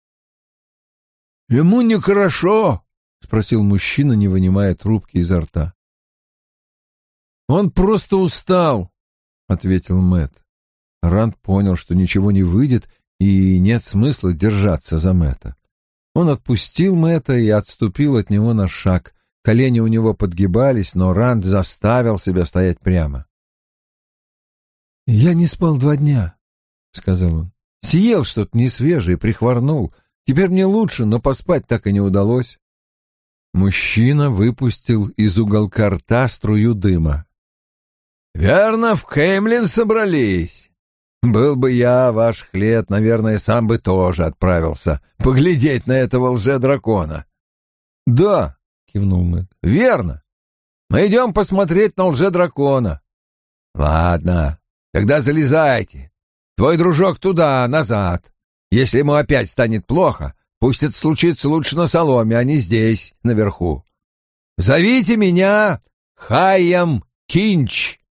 «Ему нехорошо?» — спросил мужчина, не вынимая трубки изо рта. «Он просто устал», — ответил Мэтт. Ранд понял, что ничего не выйдет и нет смысла держаться за Мэтта. Он отпустил Мэтта и отступил от него на шаг. Колени у него подгибались, но Ранд заставил себя стоять прямо. «Я не спал 2 дня», — сказал он. «Съел что-то несвежее, прихворнул. Теперь мне лучше, но поспать так и не удалось». Мужчина выпустил из уголка рта струю дыма. «Верно, в Кеймлин собрались. Был бы я ваших лет, наверное, сам бы тоже отправился поглядеть на этого лже-дракона». «Да», — кивнул Мэтт, — «верно. Мы идем посмотреть на лже-дракона». «Ладно, тогда залезайте. Твой дружок туда, назад. Если ему опять станет плохо, пусть это случится лучше на соломе, а не здесь, наверху. Зовите меня Хайям Кинч».